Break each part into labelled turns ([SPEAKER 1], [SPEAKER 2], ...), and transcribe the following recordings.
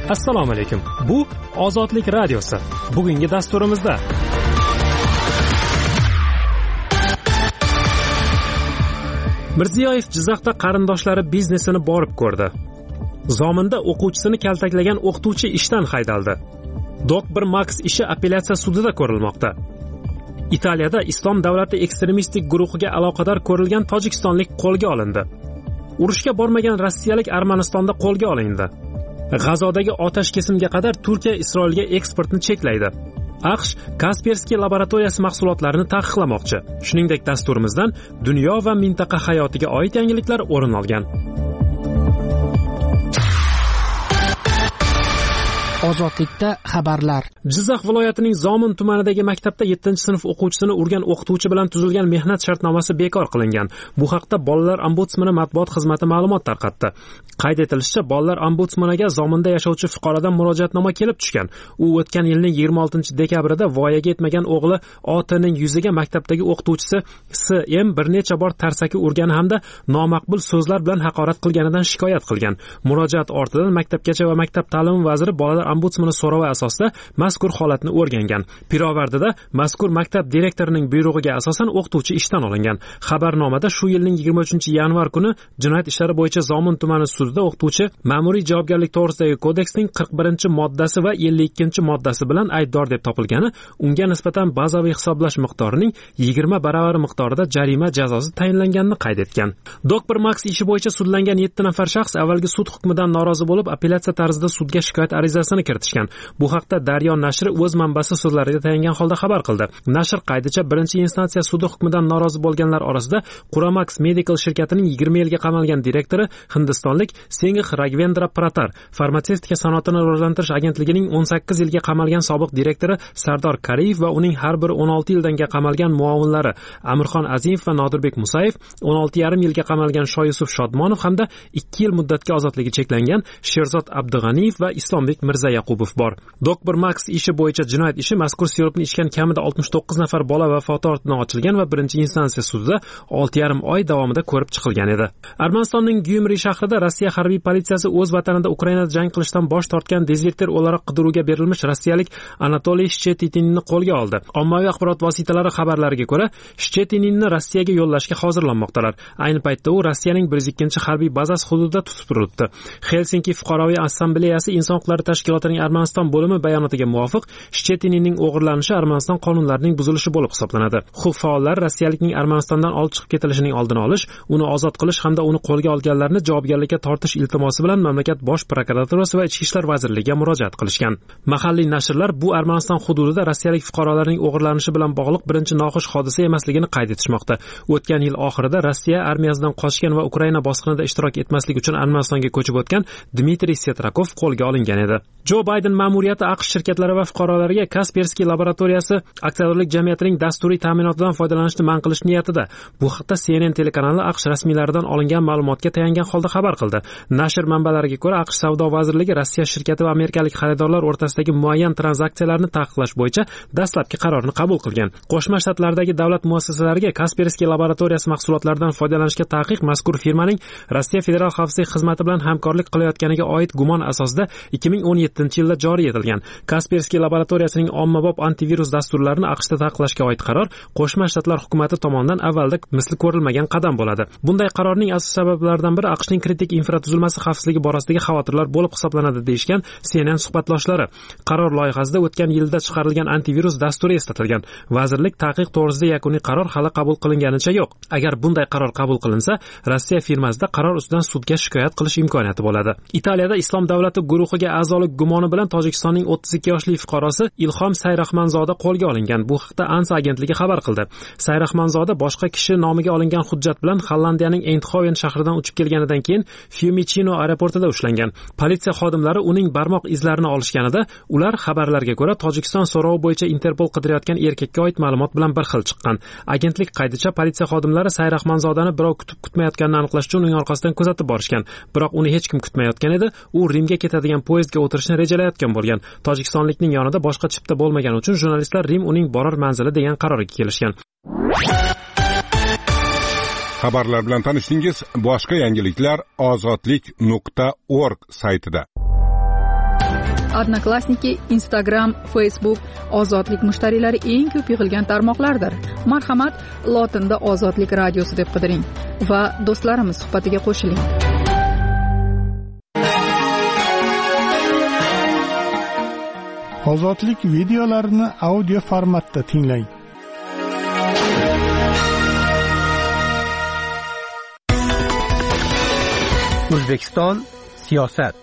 [SPEAKER 1] Assalomu alaykum. Bu Ozodlik radiosi. Bugungi dasturimizda Mirziyoyev Jizzaxda qarindoshlari biznesini borib ko'rdi. Zominda o'quvchisini kaltaklagan o'qituvchi ishdan haydaldi. Dok1 Max ishi apellyatsiya sudida ko'rilmoqda. Italiyada Islom davlati ekstremistik guruhiga aloqador ko'rilgan tojikistonlik qo'lga olindi. Urushga bormagan rossiyalik Armanistonda qo'lga olindi. G'azodagi otash kesimga qadar Turkiya Isroilga eksportni cheklaydi. AQSh Kaspersky laboratoriyasi mahsulotlarini taqiqlamoqchi. Shuningdek, dasturimizdan dunyo va mintaqa hayotiga oid yangiliklar o'rin olgan.
[SPEAKER 2] Ozodlikda xabarlar.
[SPEAKER 1] Jizzax viloyatining Zomin tumanidagi maktabda 7-sinf o'quvchisini urgan o'qituvchi bilan tuzilgan mehnat shartnomasi bekor qilingan. Bu haqda Bolalar ombudsmani matbuot xizmati ma'lumot tarqatdi. Qayd etilishicha, Bolalar ombudsmaniga Zominda yashovchi fuqarodan murojaatnoma kelib tushgan. U o'tgan yilning 26-dekabrida voyaga yetmagan o'g'li O.T.ning yuziga maktabdagi o'qituvchisi S.M. bir necha bor tarsaki urgani hamda nomaqbul so'zlar bilan haqorat qilganidan shikoyat qilgan. Murojaat ortidan maktabgacha va maktab ta'limi vaziri Bolalar ombudsmani so'rovi asosida mazkur holatni o'rgangan. Pirovardida mazkur maktab direktorining buyrug'iga asosan o'qituvchi ishdan olingan. Xabarnomada shu yilning 23-yanvar kuni Jinoyat ishlari bo'yicha Zomin tumani sudida o'qituvchi ma'muriy javobgarlik to'g'risidagi kodeksning 41-moddasi va 52-moddasi bilan aybdor deb topilgani, unga nisbatan bazaviy hisoblash miqdorining 20 baravari miqdorida jarima jazosi tayinlanganini qayd etgan. Dok1 Max ishi bo'yicha sudlangan 7 nafar shaxs avvalgi sud hukmidan norozi bo'lib, apellyatsiya tarzida sudga shikoyat arizasini kiritishgan. Bu haqda Daryo nashri o'z manbasi so'zlariga tayangan holda xabar qildi. Nashr qaydicha birinchi instansiya sudi hukmidan norozi bo'lganlar orasida Quramax Medical shirkatining 20 yilga qamalgan direktori hindistonlik Singh Ragvendra Pratar, farmatsevtika sanoatini rivojlantirish agentligining 18 yilga qamalgan sobiq direktori Sardor Kariyev va uning har biri 16 yildanga qamalgan muovinlari Amirxon Azimov va Nodirbek Musayev, 16,5 yilga qamalgan Shoyusuf Shodmonov hamda 2 yil muddatga ozodligi cheklangan Sherzod Abdug'aniyev va Islombek Mirzayaqubov bor. Dok1 Max ishi bo'yicha jinoyat ishi mazkur sirupni ichgan kamida 69 nafar bola vafoti ortidan ochilgan va birinchi instansiya sudida 6,5 oy davomida ko'rib chiqilgan edi. Armanistonning Gyumri shahrida Rossiya harbiy politsiyasi o'z vatanida Ukrainada jang qilishdan bosh tortgan dezertir o'laroq qidiruvga berilmish rossiyalik Anatoliy Shchetininni qo'lga oldi. Ommaviy axborot vositalari xabarlariga ko'ra, Shchetininni Rossiyaga yo'llashga hozirlanmoqdalar. Ayni paytda u Rossiyaning 102 harbiy bazasi hududida tutib turilibdi. Helsinki fuqaroviy assambleyasi inson huquqlari tashkilotining Armaniston bo'limi bayonotiga muvofiq, Shchetininning o'g'irlanishi Armaniston qonunlarining buzilishi bo'lib hisoblanadi. Huquq faollari rossiyalikning Armanistondan olib chiqib ketilishining oldini olish, uni ozod qilish hamda uni qo'lga olganlarni javobgarlikka tortish iltimosi bilan mamlakat bosh prokuraturasi va ichki ishlar vazirligiga murojaat qilishgan. Mahalliy nashrlar bu Armaniston hududida rossiyalik fuqarolarning o'g'irlanishi bilan bog'liq birinchi noxush hodisa emasligini qayd etishmoqda. O'tgan yil oxirida Rossiya armiyasidan qochgan va Ukraina bosqinida ishtirok etmaslik uchun Armanistonga ko'chib o'tgan Dmitriy Setrakov qo'lga olingan edi. Jo Bayden ma'muriyati AQSh shirkatlari va fuqarolariga Kaspersky laboratoriyasi aksiyadorlik jamiyatining dasturiy ta'minotidan foydalanishni man qilish niyatida. Bu haqda CNN telekanali AQSh rasmiylaridan olingan ma'lumotga tayangan holda xabar qildi. Nashr manbalariga ko'ra, AQSh savdo vazirligi Rossiya shirkati va amerikalik xaridorlar o'rtasidagi muayyan tranzaksiyalarni taqiqlash bo'yicha dastlabki qarorni qabul qilgan. Qo'shma Shtatlardagi davlat muassasalariga Kaspersky laboratoriyasi mahsulotlaridan foydalanishga taqiq mazkur firmaning Rossiya Federal xavfsizlik xizmati bilan hamkorlik qilayotganiga oid gumon asosida 2017-yilda joriy etilgan. Kaspersky laboratoriyasining ommabop antivirus dasturlarini AQShda taqiqlashga oid qaror Qo'shma Shtatlar hukumati tomonidan avvalda misli ko'rilmagan qadam bo'ladi. Bunday qarorning asosiy sabablaridan biri AQShning kritik infratuzilmasi xavfsizligi borasidagi xavotirlar bo'lib hisoblanadi deyishgan CNN suhbatloshlari. Qaror loyihasida o'tgan yilda chiqarilgan antivirus dasturi eslatilgan. Vazirlik taqiq to'g'risida yakuniy qaror hali qabul qilinganicha yo'q. Agar bunday qaror qabul qilinsa, Rossiya firmasida qaror ustidan sudga shikoyat qilish imkoniyati bo'ladi. Italiyada Islom davlati guruhiga a'zolik gumoni bilan Tojikistonning 32 yoshli fuqarosi Ilhom Sayrahmanzoda qo'lga olingan. Bu haqda ANSA agentligi xabar qildi. Sayrahmanzoda boshqa kishi nomiga olingan hujjat bilan Hollandiyaning Eindhoven shahridan uchib kelganidan keyin Fiumicino aeroportida ushlangan. Politsiya xodimlari uning barmoq izlarini olishganida, ular xabarlarga ko'ra Tojikiston so'rovi bo'yicha Interpol qidirayotgan erkakka oid ma'lumot bilan bir xil chiqqan. Agentlik qaydicha politsiya xodimlari Sayrahmanzodani birov kutmayotganini aniqlash uchun uning orqasidan kuzatib borishgan. Biroq uni hech kim kutmayotgan edi. U Rimga ketadigan poyezdga o'tirishni rejalayotgan bo'lgan. Tojikistonlikning yonida boshqa chipta bo'lmagani uchun jurnalistlar Rim uning borar manzili degan qarorga kelishgan.
[SPEAKER 3] Xabarlar bilan tanishdingiz. Boshqa yangiliklar ozodlik.org saytida.
[SPEAKER 4] Odnoklassniki, Instagram, Facebook ozodlik mushtariylari eng ko'p yig'ilgan tarmoqlardir. Marhamat, lotinda ozodlik radiosi deb qidiring va do'stlarimiz suhbatiga qo'shiling.
[SPEAKER 5] Ozodlik videolarini audio formatda tinglang.
[SPEAKER 6] O'zbekiston siyosat.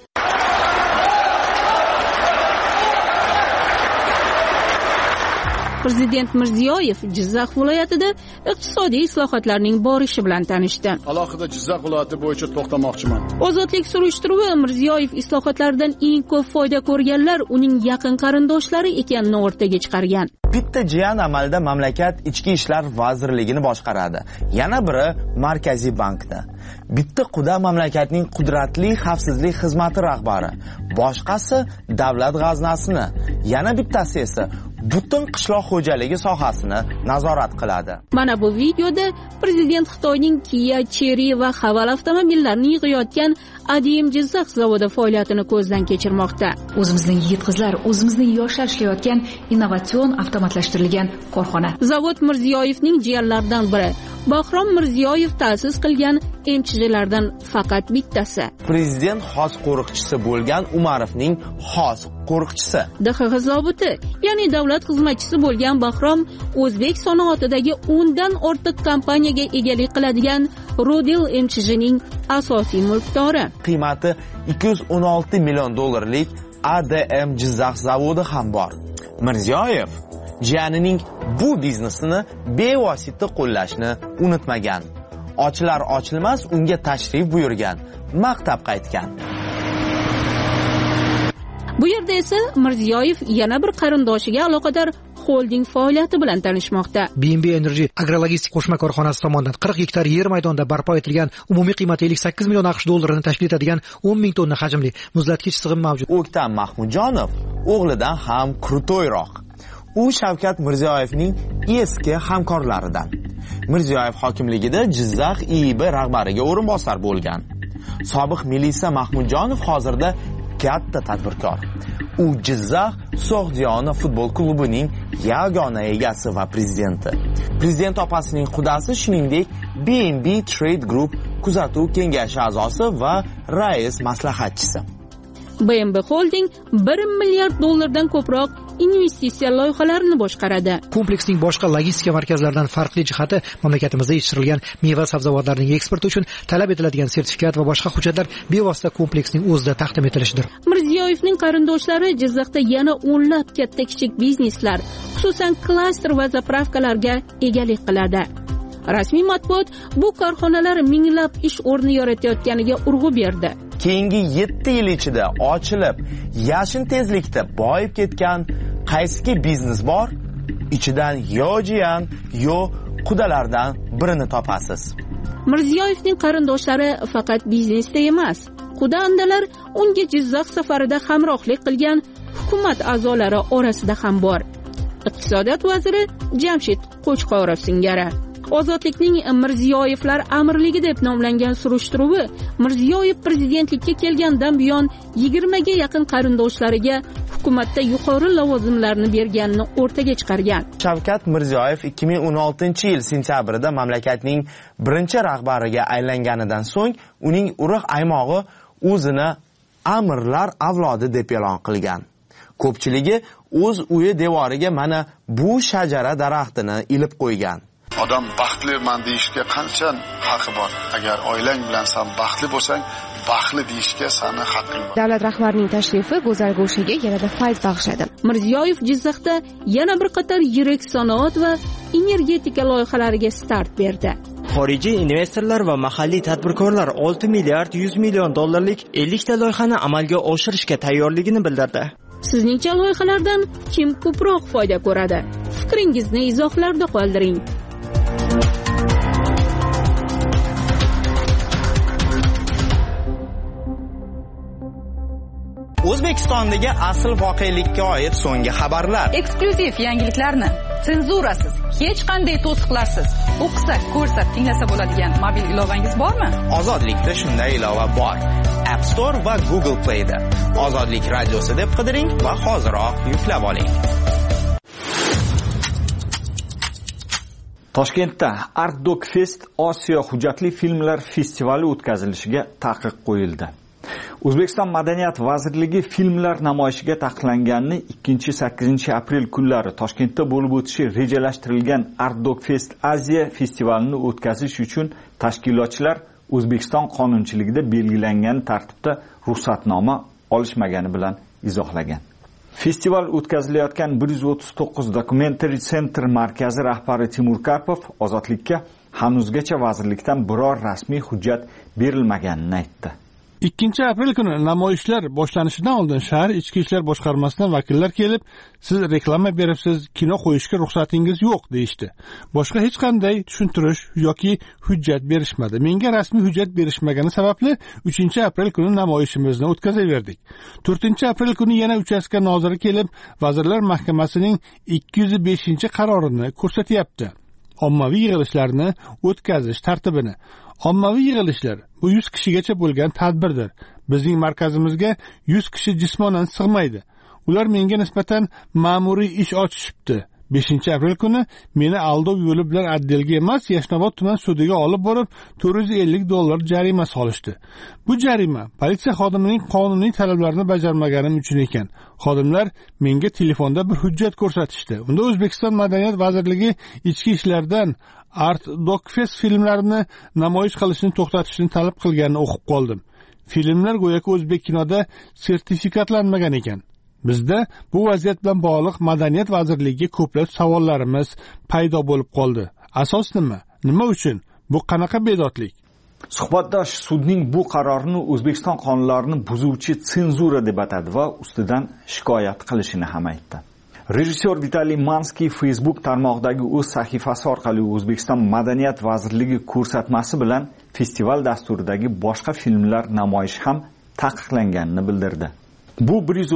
[SPEAKER 7] Prezident Mirziyoyev Jizzax viloyatida iqtisodiy islohotlarning borishi bilan tanishdi.
[SPEAKER 8] Alohida Jizzax viloyati bo'yicha to'xtamoqchiman.
[SPEAKER 7] Ozodlik surishtiruvi Mirziyoyev islohotlardan eng ko'p foyda ko'rganlar uning yaqin qarindoshlari ekanini o'rtaga chiqargan.
[SPEAKER 9] Bitta jiyan amalda mamlakat ichki ishlar vazirligini boshqaradi. Yana biri Markaziy bankda. Bitta quda mamlakatning qudratli xavfsizlik xizmati rahbari. Boshqasi davlat g'aznasini. Yana bittasi esa butun qishloq xo'jaligi sohasini nazorat qiladi.
[SPEAKER 7] Mana bu videoda prezident Xitoyning Kia, Chery va Haval avtomobillarini yig'ayotgan ADM Jizzax zavodi faoliyatini ko'zdan kechirmoqda.
[SPEAKER 10] O'zimizning yigit qizlar, o'zimizning yoshlar ishlayotgan innovatsion avtomatlashtirilgan korxona.
[SPEAKER 7] Zavod Mirziyoyevning jiyanlaridan biri. Bahrom Mirziyoyev ta'sis qilgan MCHlardan faqat bittasi.
[SPEAKER 9] Prezident xos qo'riqchisi bo'lgan Umarovning xos qo'riqchisi.
[SPEAKER 7] DXX zobiti, ya'ni davlat xizmatchisi bo'lgan Bahrom o'zbek sanoatidagi 10 dan ortiq kompaniyaga egalik qiladigan Rodil MCHning asosiy mulkdori.
[SPEAKER 9] Qiymati 216 million dollarlik ADM Jizzax zavodi ham bor. Mirziyoyev jiyanining bu biznesini bevosita qo'llashni unutmagan. Ochlar ochilmas unga tashrif buyurgan, maqtab qaytgan.
[SPEAKER 7] Bu yerda esa Mirziyoyev yana bir qarindoshiga aloqador holding faoliyati bilan tanishmoqda.
[SPEAKER 2] BNB Energy agrologistik qo'shma korxonasi tomonidan 40 gektar yer maydonida barpo etilgan umumiy qiymati 58 million AQSh dollarini tashkil etadigan 10 ming tonna hajmli muzlatgich sig'im mavjud.
[SPEAKER 9] O'ktam Mahmudjonov o'g'lidan ham krutoyroq. U Shavkat Mirziyoyevning eski hamkorlaridan. Mirziyoyev hokimligida Jizzax IIB rahbariga o'rinbosar bo'lgan. Sobiq Milisa Mahmudjonov hozirda katta tadbirkor. U Jizzax So'g'diyona futbol klubining yagona egasi va prezidenti. Prezident opasining qudasi, shuningdek, BNB Trade Group kuzatuv kengashi a'zosi va rais maslahatchisi.
[SPEAKER 7] BNB Holding 1 milliard dollardan ko'proq investitsiya loyihalarini boshqaradi.
[SPEAKER 2] Kompleksning boshqa logistika markazlaridan farqli jihati mamlakatimizda yetishtirilgan meva sabzavotlarining eksporti uchun talab etiladigan sertifikat va boshqa hujjatlar bevosita kompleksning o'zida taqdim etilishidir.
[SPEAKER 7] Mirziyoyevning qarindoshlari Jizzaxda yana o'nlab katta kichik bizneslar, xususan klaster va zapravkalarga egalik qiladi. Rasmiy matbuot bu korxonalar minglab ish o'rni yaratayotganiga urg'u berdi.
[SPEAKER 9] Keyingi 7 yil ichida ochilib, yashin tezlikda boyib ketgan qaysi biznes bor? Ichidan yo jiyan, yo qudalardan birini topasiz.
[SPEAKER 7] Mirziyoyevning qarindoshlari faqat biznesda emas, quda andalar unga Jizzax safarida hamrohlik qilgan hukumat a'zolari orasida ham bor. Iqtisodiyot vaziri Jamshid Qo'chqorov singari. Ozodlikning Mirziyoyevlar amirligi deb nomlangan surishtiruvi Mirziyoyev prezidentlikka kelgandan buyon 20 ga yaqin qarindoshlariga hukumatda yuqori lavozimlarni berganini o'rtaga chiqargan.
[SPEAKER 9] Shavkat Mirziyoyev 2016-yil sentyabrida mamlakatning birinchi rahbariga aylanganidan so'ng uning urug' aymog'i o'zini amirlar avlodi deb e'lon qilgan. Ko'pchiligi o'z uyi devoriga mana bu shajara daraxtini ilib qo'ygan.
[SPEAKER 8] Odam baxtliman deyishga qancha haqqi bor? Agar oilang bilan sen baxtli bo'lsang, baxtli deyishga seni haqqing bor.
[SPEAKER 11] Davlat rahbarining tashrifi go'zal go'shaga yanada fayz bag'ishladi.
[SPEAKER 7] Mirziyoyev Jizzaxda yana bir qator yirik sanoat va energetika loyihalariga start berdi.
[SPEAKER 12] Xorijiy investorlar va mahalliy tadbirkorlar 6 milliard 100 million dollarlik 50 ta loyihani amalga oshirishga tayyorligini bildirdi.
[SPEAKER 7] Sizningcha loyihalardan kim ko'proq foyda ko'radi? Fikringizni izohlarda qoldiring.
[SPEAKER 9] O'zbekistondagi asl voqelikka oid so'nggi xabarlar.
[SPEAKER 4] Eksklyuziv yangiliklarni senzurasiz, hech qanday to'siqlarsiz o'qisa, ko'rsa, tinglasa bo'ladigan mobil ilovangiz bormi?
[SPEAKER 9] Ozodlikda shunday ilova bor. App Store va Google Play da. Ozodlik radiosi deb qidiring va hoziroq yuklab oling. Toshkentda Art Doc Fest Osiyo hujjatli filmlar festivali o'tkazilishiga taqiq qo'yildi. O'zbekiston Madaniyat vazirligi filmlar namoyishiga taqiqlanganini 2-8 aprel kunlari Toshkentda bo'lib o'tishi rejalashtirilgan Art Doc Fest Aziya festivalini o'tkazish uchun tashkilotchilar O'zbekiston qonunchiligida belgilangan tartibda ruxsatnoma olishmagani bilan izohlagan. Festival o'tkazilayotgan 139 Documentary Center markazi rahbari Timur Karpov Ozodlikka hanuzgacha vazirlikdan biror rasmiy hujjat berilmaganini aytdi.
[SPEAKER 5] 2 aprel kuni namoyishlar boshlanishidan oldin shahar ichki ishlar boshqarmasidan vakillar kelib, siz reklama beribsiz, kino qo'yishga ruxsatingiz yo'q deyishdi. Boshqa hech qanday tushuntirish yoki hujjat berishmadi. Menga rasmiy hujjat berishmagani sababli 3 aprel kuni namoyishimizni o'tkazaverdik. 4 aprel kuni yana uchastka noziri kelib, Vazirlar Mahkamasining 205-qarorini ko'rsatyapti. Ommaviy yig'ilishlarni o'tkazish tartibini. Ommaviy yig'ilishlar bu 100 kishigacha bo'lgan tadbirdir. Bizning markazimizga 100 kishi jismonan sig'maydi. Ular menga nisbatan ma'muriy ish ochishibdi. 5 aprel kuni meni aldov yo'li bilan Addelga emas, Yashnobod tuman sudiga olib borib, $450 jarima solishdi. Bu jarima politsiya xodimining qonuniy talablarini bajarmaganim uchun ekan. Xodimlar menga telefonda bir hujjat ko'rsatishdi. Unda O'zbekiston Madaniyat vazirligi ichki ishlardan Art Doc Fest filmlarini namoyish qilishni to'xtatishni talab qilganini o'qib qoldim. Filmlar go'yoki o'zbek kinoda sertifikatlanmagan ekan. Bizda bu vaziyat bilan bog'liq Madaniyat vazirligiga ko'plab savollarimiz paydo bo'lib qoldi. Asos nima? Nima uchun? Bu qanaqa bedodlik? Suhbatdosh sudning bu qarorini O'zbekiston qonunlarini buzuvchi senzura deb atadi va ustidan shikoyat qilishini ham aytdi. Rejissyor Vitaliy Manskiy Facebook tarmog'idagi o'z sahifasi orqali O'zbekiston Madaniyat vazirligi ko'rsatmasi bilan festival dasturidagi boshqa filmlar namoyishi ham taqiqlanganini bildirdi. Bu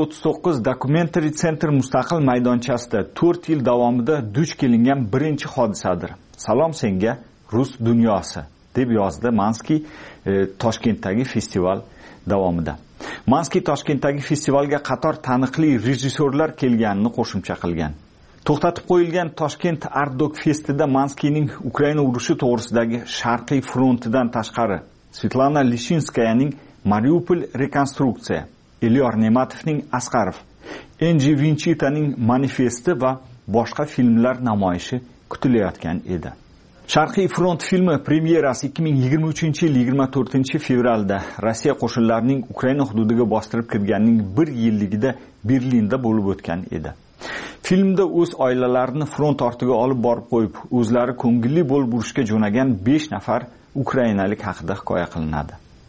[SPEAKER 5] 139 Documentary Center mustaqil maydonchasida 4 yil davomida duch kelingan birinchi hodisadir. Salom senga Rus dunyosi deb yozdi Manskiy Toshkentdagi festival davomida. Manskiy Toshkentdagi festivalga qator taniqli rejissyorlar kelganini qo'shimcha qilgan. To'xtatib qo'yilgan Toshkent Art Doc Festida Manskiyning Ukraina urushi to'g'risidagi Sharqiy frontidan tashqari Svetlana Lishinskayaning Mariupol rekonstruksiya, Elyor Nematovning Asqarov, Enji Vinchitaning Manifesti va boshqa filmlar namoyishi kutilayotgan edi. Sharqiy front filmi premyerasi 2023-yil 24-fevralda Rossiya qo'shinlarining Ukraina hududiga bostirib kirganining 1 yilligida Berlinda bo'lib o'tgan edi. Filmda o'z oilalarini front ortiga olib borib qo'yib, o'zlari ko'ngilli bo'lib urushga jo'nagan 5 nafar ukrainalik haqida hikoya qilinadi.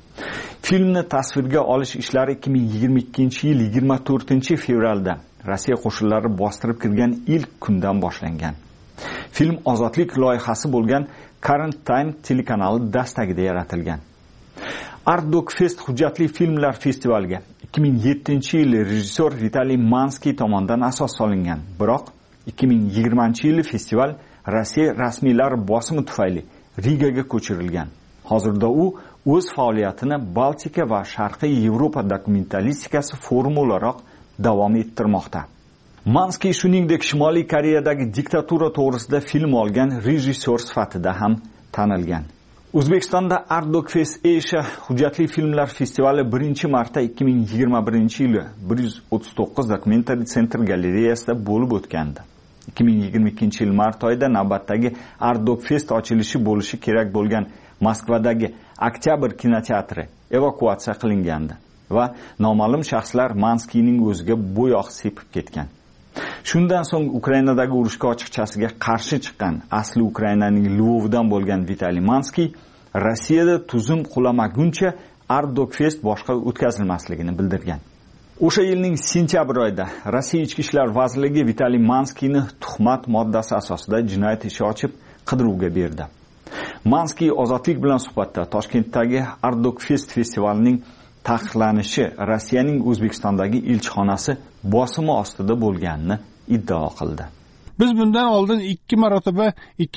[SPEAKER 5] Filmni tasvirga olish ishlari 2022-yil 24-fevralda Rossiya qo'shinlari bostirib kirgan ilk kundan boshlangan. Film Ozodlik loyihasi bo'lgan Current Time telekanali dastagida yaratilgan. Art Doc Fest hujjatli filmlar festivaliga 2007-yil rejissyor Vitaliy Manskiy tomonidan asos solingan. Biroq 2020-yil festival Rossiya rasmiylari bosimi tufayli Rigaga ko'chirilgan. Hozirda u o'z faoliyatini Baltika va Sharqiy Yevropa dokumentalistikasi forumi o'laroq davom ettirmoqda. Manskiy shuningdek Shimoliy Koreyadagi diktatura to'g'risida film olgan rejissyor sifatida ham tanilgan. O'zbekistonda Art Doc Fest Asia hujjatli filmlar festivali 1-marta 2021-yili 139 Documentary Center galereyasida bo'lib o'tgandi. 2022-yil mart oyida navbatdagi Art Doc Fest ochilishi bo'lishi kerak bo'lgan Moskvadagi Oktyabr kinoteatri evakuatsiya qilingandi va noma'lum shaxslar Manskiyning o'ziga bo'yoq sepib ketgan. Shundan so'ng Ukrainadagi urushga ochiqchasiga qarshi chiqqan asli Ukrainaning Lvovdan bo'lgan Vitaliy Manskiy Rossiyada tuzum qulamaguncha Art Doc Fest boshqa o'tkazilmasligini bildirgan. O'sha yilning sentyabr oyida Rossiya Ichki ishlar vazirligi Vitaliy Manskiyni tuhmat moddasi asosida jinoyat ishi ochib qidiruvga berdi. Manskiy Ozodlik bilan suhbatda Toshkentdagi Art Doc Fest festivalining taqiqlanishi Rossiyaning O'zbekistondagi elchixonasi bosimi ostida bo'lganini iddao qildi. Biz bundan oldin 2 marotaba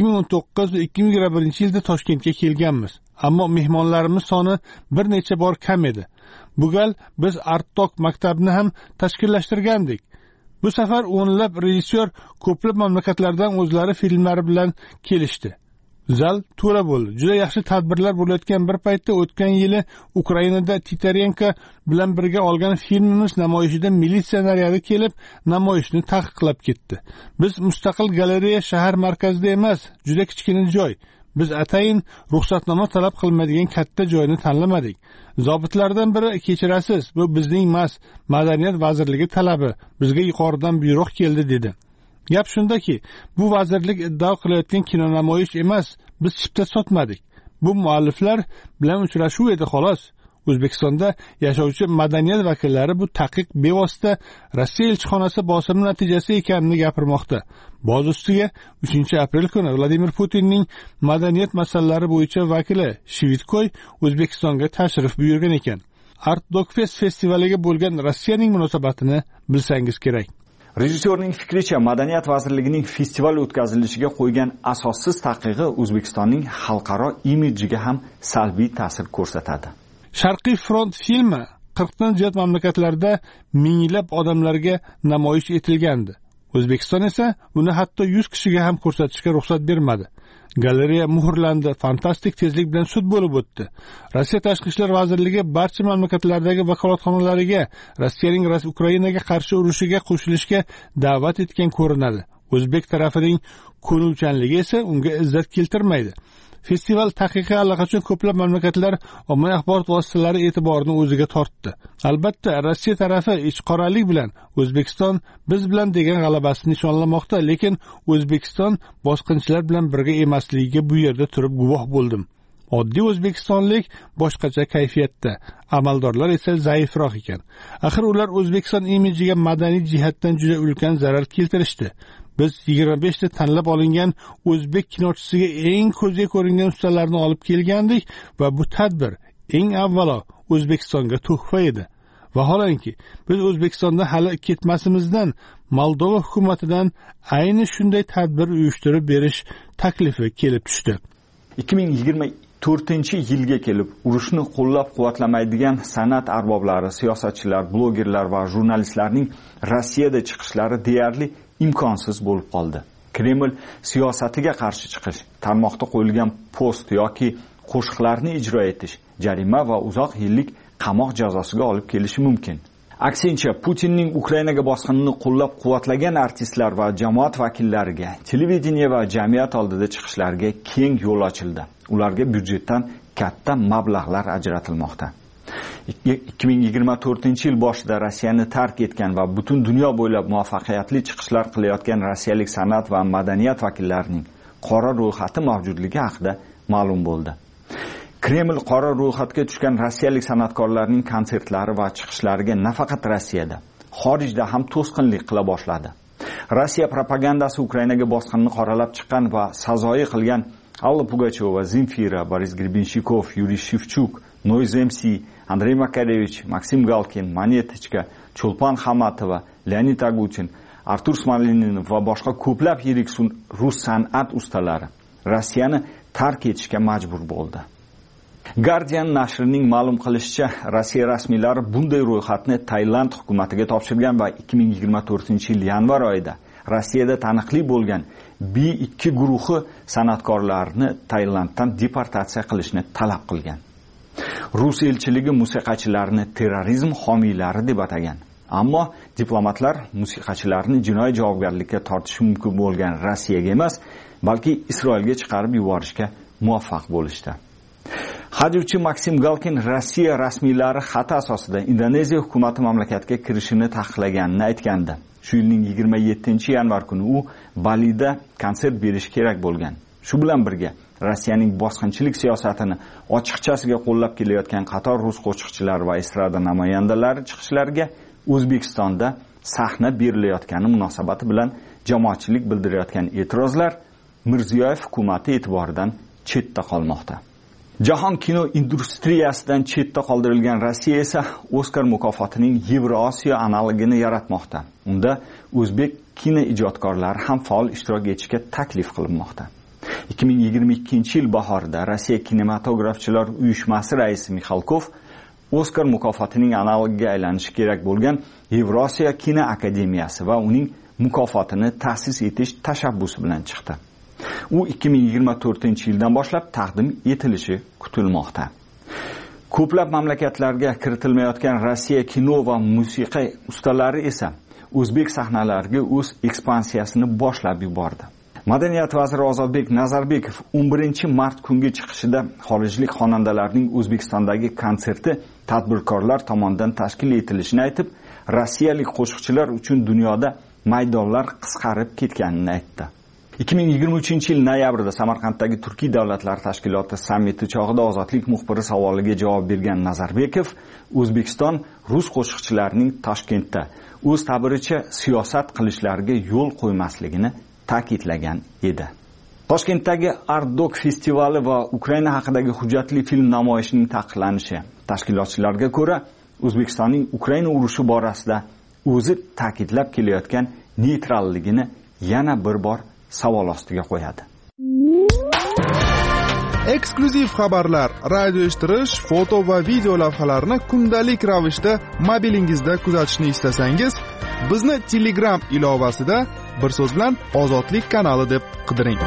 [SPEAKER 5] 2019 va 2021-yilda Toshkentga kelganmiz. Ammo mehmonlarimiz soni bir necha bor kam edi. Bu gal biz Artdok maktabini ham tashkillashtirgandik. Bu safar o'nlab rejissyor ko'plab mamlakatlardan o'zlari filmlari bilan kelishdi. Zal to'la bo'ldi. Juda yaxshi tadbirlar bo'layotgan bir paytda o'tgan yili Ukrainada Titarenko bilan birga olgan filmimiz namoyishida militsiya naryadi kelib, namoyishni taqiqlab ketdi. Biz mustaqil galereya shahar markazida emas, juda kichkina joy. Biz atayin ruxsatnoma talab qilmaydigan katta joyni tanlamadik. Zobitlardan biri kechirasiz, bu bizning emas, Madaniyat vazirligi talabi, bizga yuqoridan buyruq keldi dedi. Gap shundaki, bu vazirlik iddao qilayotgan kino namoyish emas, biz chipta sotmadik. Bu mualliflar bilan uchrashuv edi xolos. O'zbekistonda yashovchi madaniyat vakillari bu taqiq bevosita Rossiya elchixonasi bosimi natijasi ekanini gapirmoqda. Boz ustiga 3-aprel kuni Vladimir Putinning madaniyat masalalari bo'yicha vakili Shvitkoy O'zbekistonga tashrif buyurgan ekan. Artdokfest festivaliga bo'lgan Rossiyaning munosabatini bilsangiz kerak.
[SPEAKER 13] Rejissyorning fikricha, Madaniyat vazirligining festival o'tkazilishiga qo'ygan asossiz taqiqi O'zbekistonning xalqaro imidjiga ham salbiy ta'sir ko'rsatadi.
[SPEAKER 5] Sharqiy front filmi 40 dan ziyod mamlakatlarda minglab odamlarga namoyish etilgandi. O'zbekiston esa uni hatto 100 kishiga ham ko'rsatishga ruxsat bermadi. Galereya muhrlandi, fantastik tezlik bilan sud bo'lib o'tdi. Rossiya Tashqi ishlar vazirligi barcha mamlakatlardagi vakolatxonalariga Rossiyaning Ukrainaga qarshi urushiga qo'shilishga da'vat etgan ko'rinadi. O'zbek tarafining ko'nuvchanligi esa unga izzat keltirmaydi. Festival taqiqi allaqachon ko'plab mamlakatlar ommaviy axborot vositalari e'tiborini o'ziga tortdi. Albatta, Rossiya tarafi ichqoralik bilan O'zbekiston biz bilan degan g'alabasini nishonlamoqda, lekin O'zbekiston bosqinchilar bilan birga emasligiga bu yerda turib guvoh bo'ldim. Oddiy o'zbekistonlik boshqacha kayfiyatda, amaldorlar esa zaifroq ekan. Axir ular O'zbekiston imidjiga madaniy jihatdan juda ulkan zarar keltirishdi. Biz 25 ta tanlab olingan o'zbek kinochisiga eng ko'zga ko'ringan ustalarni olib kelgandik va bu tadbir eng avvalo O'zbekistonga tuhfa edi. Vaholanki, biz O'zbekistonda hali ketmasimizdan Moldova hukumatidan ayni shunday tadbir uyushtirib berish taklifi kelib tushdi.
[SPEAKER 13] 2024-yilga kelib, urushni qo'llab-quvvatlamaydigan san'at arboblari, siyosatchilar, blogerlar va jurnalistlarning Rossiyada chiqishlari deyarli imkonsiz bo'lib qoldi. Kreml siyosatiga qarshi chiqish, tarmoqda qo'yilgan post yoki qo'shiqlarni ijro etish, jarima va uzoq yillik qamoq jazosiga olib kelishi mumkin. Aksincha, Putinning Ukrainaga bosqinini qo'llab-quvvatlagan artistlar va jamoat vakillariga, televideniya va jamiyat oldida chiqishlariga keng yo'l ochildi. Ularga byudjetdan katta mablag'lar ajratilmoqda. 2024-yil boshida Rossiyani tark etgan va butun dunyo bo'ylab muvaffaqiyatli chiqishlar qilayotgan rossiyalik san'at va madaniyat vakillarining qora ro'yxati mavjudligi haqida ma'lum bo'ldi. Kreml qora ro'yxatga tushgan rossiyalik san'atkorlarning konsertlari va chiqishlariga nafaqat Rossiyada, xorijda ham to'sqinlik qila boshladi. Rossiya propagandasi Ukrainaga bosqinni qoralab chiqqan va sazoyi qilgan Alla Pugacheva, Zemfira, Boris Grebenshikov, Yuriy Shevchuk, Noise MC, Andrey Makarevich, Maksim Galkin, Monetichka, Chulpan Hamatova, Leonid Agutin, Artur Smalinin va boshqa ko'plab yirik rus san'at ustalari Rossiyani tark etishga majbur bo'ldi. Guardian nashrining ma'lum qilishicha, Rossiya rasmiylari bunday ro'yxatni Tailand hukumatiga topshirgan va 2024-yil yanvar oyida Rossiyada taniqli bo'lgan B2 guruhi san'atkorlarini Tailanddan deportatsiya qilishni talab qilgan. Rus elchiligi musiqachilarni terrorizm homiylari deb atagan. Ammo diplomatlar musiqachilarni jinoiy javobgarlikka tortishi mumkin bo'lgan Rossiyaga emas, balki Isroilga chiqarib yuborishga muvaffaq bo'lishdi. Hajivchi Maksim Galkin Rossiya rasmiylari xati asosida Indoneziya hukumati mamlakatga kirishini taqiqlaganini aytgandi. Shu yilning 27-yanvar kuni u Balida konsert berish kerak bo'lgan. Shu bilan birga Rossiyaning bosqinchilik siyosatini ochiqchasiga qo'llab kelayotgan qator rus qo'shiqchilari va estrada namoyandalari chiqishlariga O'zbekistonda sahna berilayotgani munosabati bilan jamoatchilik bildirayotgan e'tirozlar Mirziyoyev hukumati e'tiboridan chetda qolmoqda. Jahon kino industriyasidan chetda qoldirilgan Rossiya esa Oskar mukofotining Yevrosiyo analogini yaratmoqda. Unda o'zbek kino ijodkorlari ham faol ishtirok etishga taklif qilinmoqda. 2022-yil bahorida Rossiya kinematografchilar uyushmasi raisi Mixalkov Oskar mukofotining analogiga aylanishi kerak bo'lgan Yevrosiyo kino akademiyasi va uning mukofotini ta'sis etish tashabbusi bilan chiqdi. U 2024-yildan boshlab taqdim etilishi kutilmoqda. Ko'plab mamlakatlarga kiritilmayotgan Rossiya kino va musiqa ustalari esa o'zbek sahnalariga o'z ekspansiyasini boshlab yubordi. Madaniyat vaziri Ozodbek Nazarbekov 11-mart kungi chiqishida xorijlik xonandalarning O'zbekistondagi konserti tadbirkorlar tomonidan tashkil etilishini aytib, rossiyalik qo'shiqchilar uchun dunyoda maydonlar qisqarib ketganini aytdi. 2023-yil noyabrda Samarqanddagi Turkiy davlatlar tashkiloti sammiti chog'ida Ozodlik muxbiri savoliga javob bergan Nazarbekov, O'zbekiston rus qo'shiqchilarining Toshkentda o'z ta'biricha siyosat qilishlariga yo'l qo'ymasligini ta'kidlagan edi. Toshkentdagi Art Dog festivali va Ukraina haqidagi hujjatli film namoyishining taqiqlanishi tashkilotchilarga ko'ra O'zbekistonning Ukraina urushi borasida o'zi ta'kidlab kelayotgan neytralligini yana bir bor savol ostiga qo'yadi.
[SPEAKER 14] Eksklyuziv xabarlar, radio eshittirish, foto va video lavhalarni kundalik ravishda mobilingizda kuzatishni istasangiz, bizni Telegram ilovasida bir so'z bilan Ozodlik kanali deb qidiring.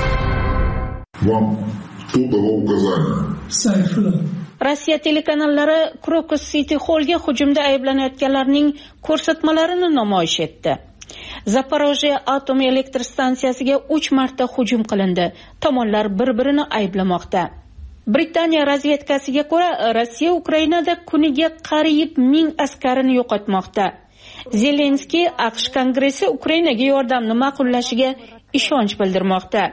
[SPEAKER 7] Rossiya telekanallari Crocus City Hallga hujumda ayblanayotganlarning ko'rsatmalarini namoyish etdi. Zaporojye atom elektr stansiyasiga 3 marta hujum qilindi. Tomonlar bir-birini ayblamoqda. Britaniya razvedkasiga ko'ra, Rossiya Ukrainada kuniga qariyb 1000 askarini yo'qotmoqda. Zelenskiy AQSh Kongressi Ukrainaga yordamni ma'qullashiga ishonch bildirmoqda.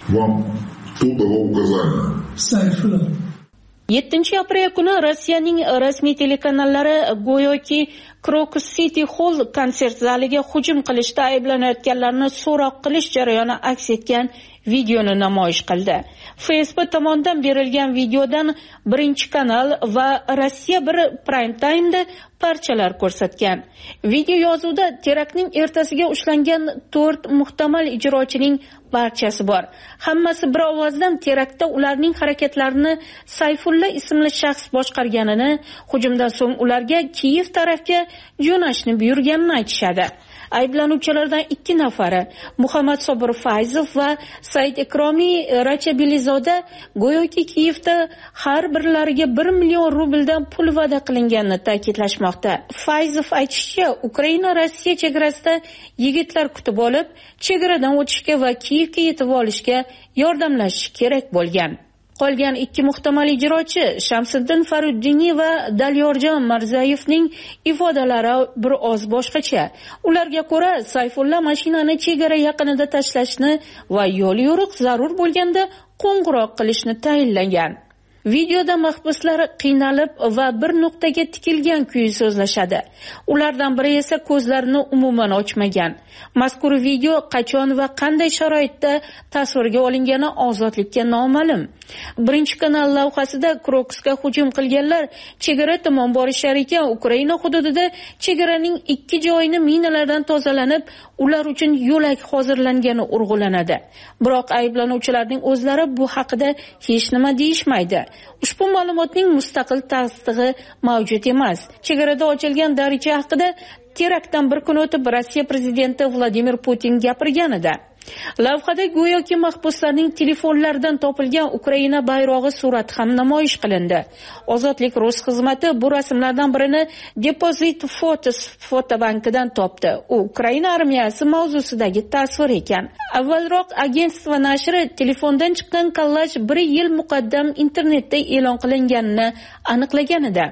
[SPEAKER 7] 7-aprel kuni Rossiyaning rasmiy telekanallari go'yoki Crocus City Hall konsert zaliga hujum qilishda ayblanayotganlarni so'roq qilish jarayoni aks etgan videoni namoyish qildi. Facebook tomonidan berilgan videodan Birinchi kanal va Rossiya 1 Prime Time'da parchalar ko'rsatgan. Video yozuvda teraktning ertasiga ushlangan 4 muhtamal ijrochining barchasi bor. Hammasi bir ovozdan teraktda ularning harakatlarini Sayfulla ismli shaxs boshqarganini, hujumdan so'ng ularga Kiyev tarafga jo'nashni buyurganini aytishadi. Ayblanuvchilardan 2 nafari, Muhammad Sobir Fayzov va Said Ikromiy Rachabilizoda, go'yoki Kiyevda har birlariga 1 million rubldan pul va'da qilinganini ta'kidlashmoqda. Fayzov aytishicha, Ukraina Rossiya chegarasida yigitlar kutib olib, chegaradan o'tishga va Kiyevga yetib olishga yordamlashishi kerak bo'lgan. Qolgan 2 muhtamal ijrochi Shamsiddin Faruddiniy va Dalyorjon Mirzayevning ifodalari bir oz boshqacha. Ularga ko'ra, Sayfulla mashinani chegara yaqinida tashlashni va yo'l yo'riq zarur bo'lganda qo'ng'iroq qilishni tayinlagan. Videoda mahbuslar qiynalib va bir nuqtaga tikilgan kuyi so'zlashadi. Ulardan biri esa ko'zlarini umuman ochmagan. Mazkur video qachon va qanday sharoitda tasvirga olingani ozodlikka noma'lum. Birinchi kanal lavhasida Crocusga hujum qilganlar chegara tomon borishar ekan, Ukraina hududida chegaraning 2 joyini minalardan tozalanib, ular uchun yo'lak hozirlangani urg'ulanadi. Biroq ayblanuvchilarning o'zlari bu haqida hech nima deyishmaydi. Ushbu ma'lumotning mustaqil tasdig'i mavjud emas. Chegarada ochilgan darcha haqida teraktdan bir kun o'tib Rossiya prezidenti Vladimir Putin gapirganida. Lavhada go'yoki mahbuslarning telefonlaridan topilgan Ukraina bayrog'i surati ham namoyish qilindi. Ozodlik Rus xizmati bu rasmlardan birini Deposit Photos fotobankidan topdi. U Ukraina armiyasi mavzusidagi tasvir ekan. Avvalroq agentство nashri telefondan chiqqan kollaj 1 yil muqaddam internetda e'lon qilinganini aniqlagan edi.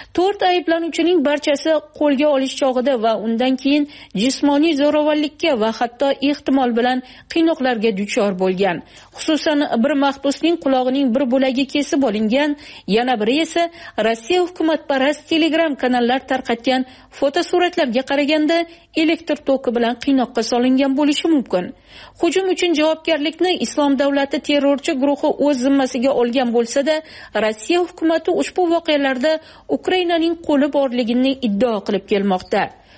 [SPEAKER 7] 4 ayblanuvchining barchasi qo'lga olish chog'ida va undan keyin jismoniy zo'ravonlikka va hatto ehtimol bilan qiynoqlarga duchor bo'lgan. Xususan, bir mahbusning qulog'ining bir bo'lagi kesib olingan, yana biri esa Rossiya hukumatparast Telegram kanallar tarqatgan fotosuratlarga qaraganda elektr toki bilan qiynoqqa solingan bo'lishi mumkin. Hujum uchun javobgarlikni Islom davlati terrorchi guruhi o'z zimmasiga olgan bo'lsa-da, Rossiya hukumatı ushbu voqealarda Ukrainaning qo'li borligini iddao qilib kelmoqda.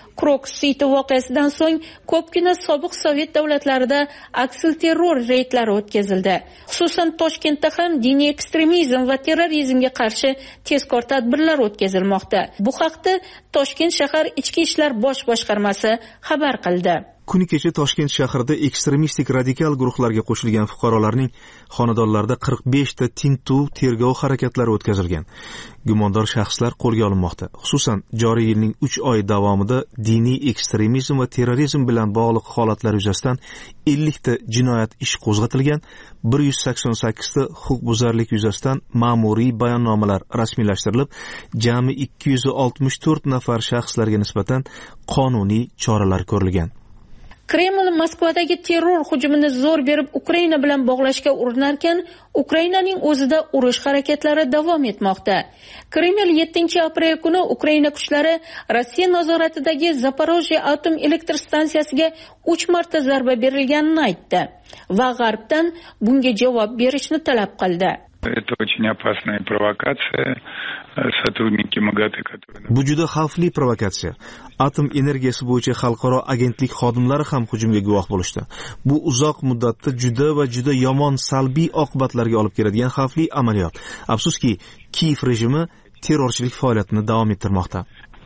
[SPEAKER 7] Krokus City voqeasidan so'ng ko'pgina sobiq Sovet davlatlarida aksilterror reydlari o'tkazildi. Xususan Toshkentda ham diniy ekstremizm va terrorizmga qarshi tezkor tadbirlar o'tkazilmoqda. Bu haqda Toshkent shahar Ichki ishlar bosh boshqarmasi xabar qildi.
[SPEAKER 15] Kuni kecha Toshkent shahrida ekstremistik radikal guruhlarga qo'shilgan fuqarolarning xonadonlarida 45 ta tintuv tergov harakatlari o'tkazilgan. Gumondor shaxslar qo'lga olinmoqda. Xususan, joriy yilning 3 oy davomida diniy ekstremizm va terrorizm bilan bog'liq holatlar yuzasidan 50 ta jinoyat ishi qo'zg'atilgan, 188 ta huquqbuzarlik yuzasidan ma'muriy bayonnomalar rasmiylashtirilib, jami 264 nafar shaxslarga nisbatan qonuniy choralar ko'rilgan.
[SPEAKER 7] Kreml Moskvadagi terror hujumini zo'r berib Ukraina bilan bog'lashga urinarkan, Ukrainaning o'zida urush harakatlari davom etmoqda. Kreml 7-aprel kuni Ukraina kuchlari Rossiya nazoratidagi Zaporojye atom elektr stansiyasiga 3 marta zarba berilganini aytdi va G'arbdan bunga javob berishni talab qildi.
[SPEAKER 16] Это очень опасная провокация. Сотрудники МАГАТЭ, которые...
[SPEAKER 15] Bu juda xavfli provokatsiya. Atom energiyasi bo'yicha xalqaro agentlik xodimlari ham hujumga guvoh bo'lishdi. Bu uzoq muddatda juda yomon salbiy oqibatlarga olib keladigan xavfli amaliyot. Afsuski, Kiyev rejimi terrorchilik faoliyatini davom ettirmoqda.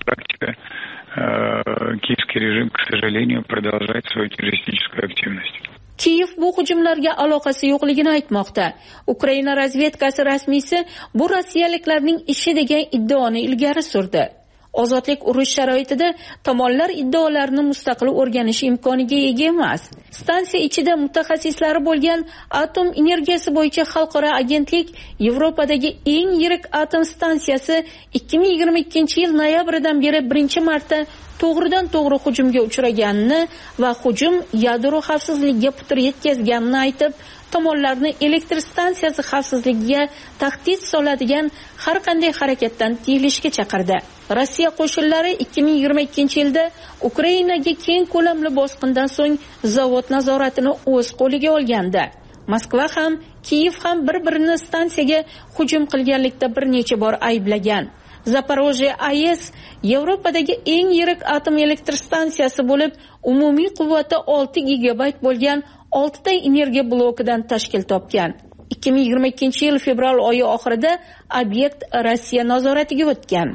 [SPEAKER 16] Киевский режим, к сожалению, продолжает свою террористическую активность.
[SPEAKER 7] Kiyev bu hujumlarga aloqasi yo'qligini aytmoqda. Ukraina razvedkasi rasmiysi bu rossiyaliklarning ishi degan iddaoni ilgari surdi. Ozodlik urush sharoitida tomonlar iddaolarini mustaqil o'rganish imkoniga ega emas. Stansiya ichida mutaxassislari bo'lgan atom energiyasi bo'yicha xalqaro agentlik Yevropadagi eng yirik atom stansiyasi 2022-yil noyabridan beri birinchi marta to'g'ridan-to'g'ri hujumga uchraganini va hujum yadro xavfsizligiga putur yetkazganini aytib, tomonlarni elektr stansiyasi xavfsizligiga tahdid soladigan har qanday harakatdan tiyilishga chaqirdi. Rossiya qo'shinlari 2022-yilda Ukrainaga keng ko'lamli bosqindan so'ng zavod nazoratini o'z qo'liga olgandi. Moskva ham, Kiyev ham bir-birini stansiyaga hujum qilganlikda bir necha bor ayblagan. Zaporojye AES Yevropadagi eng yirik atom elektr stansiyasi bo'lib, umumiy quvvati 6 gigabayt bo'lgan 6 ta energiya blokidan tashkil topgan. 2022-yil fevral oyi oxirida obyekt Rossiya nazoratiga o'tgan.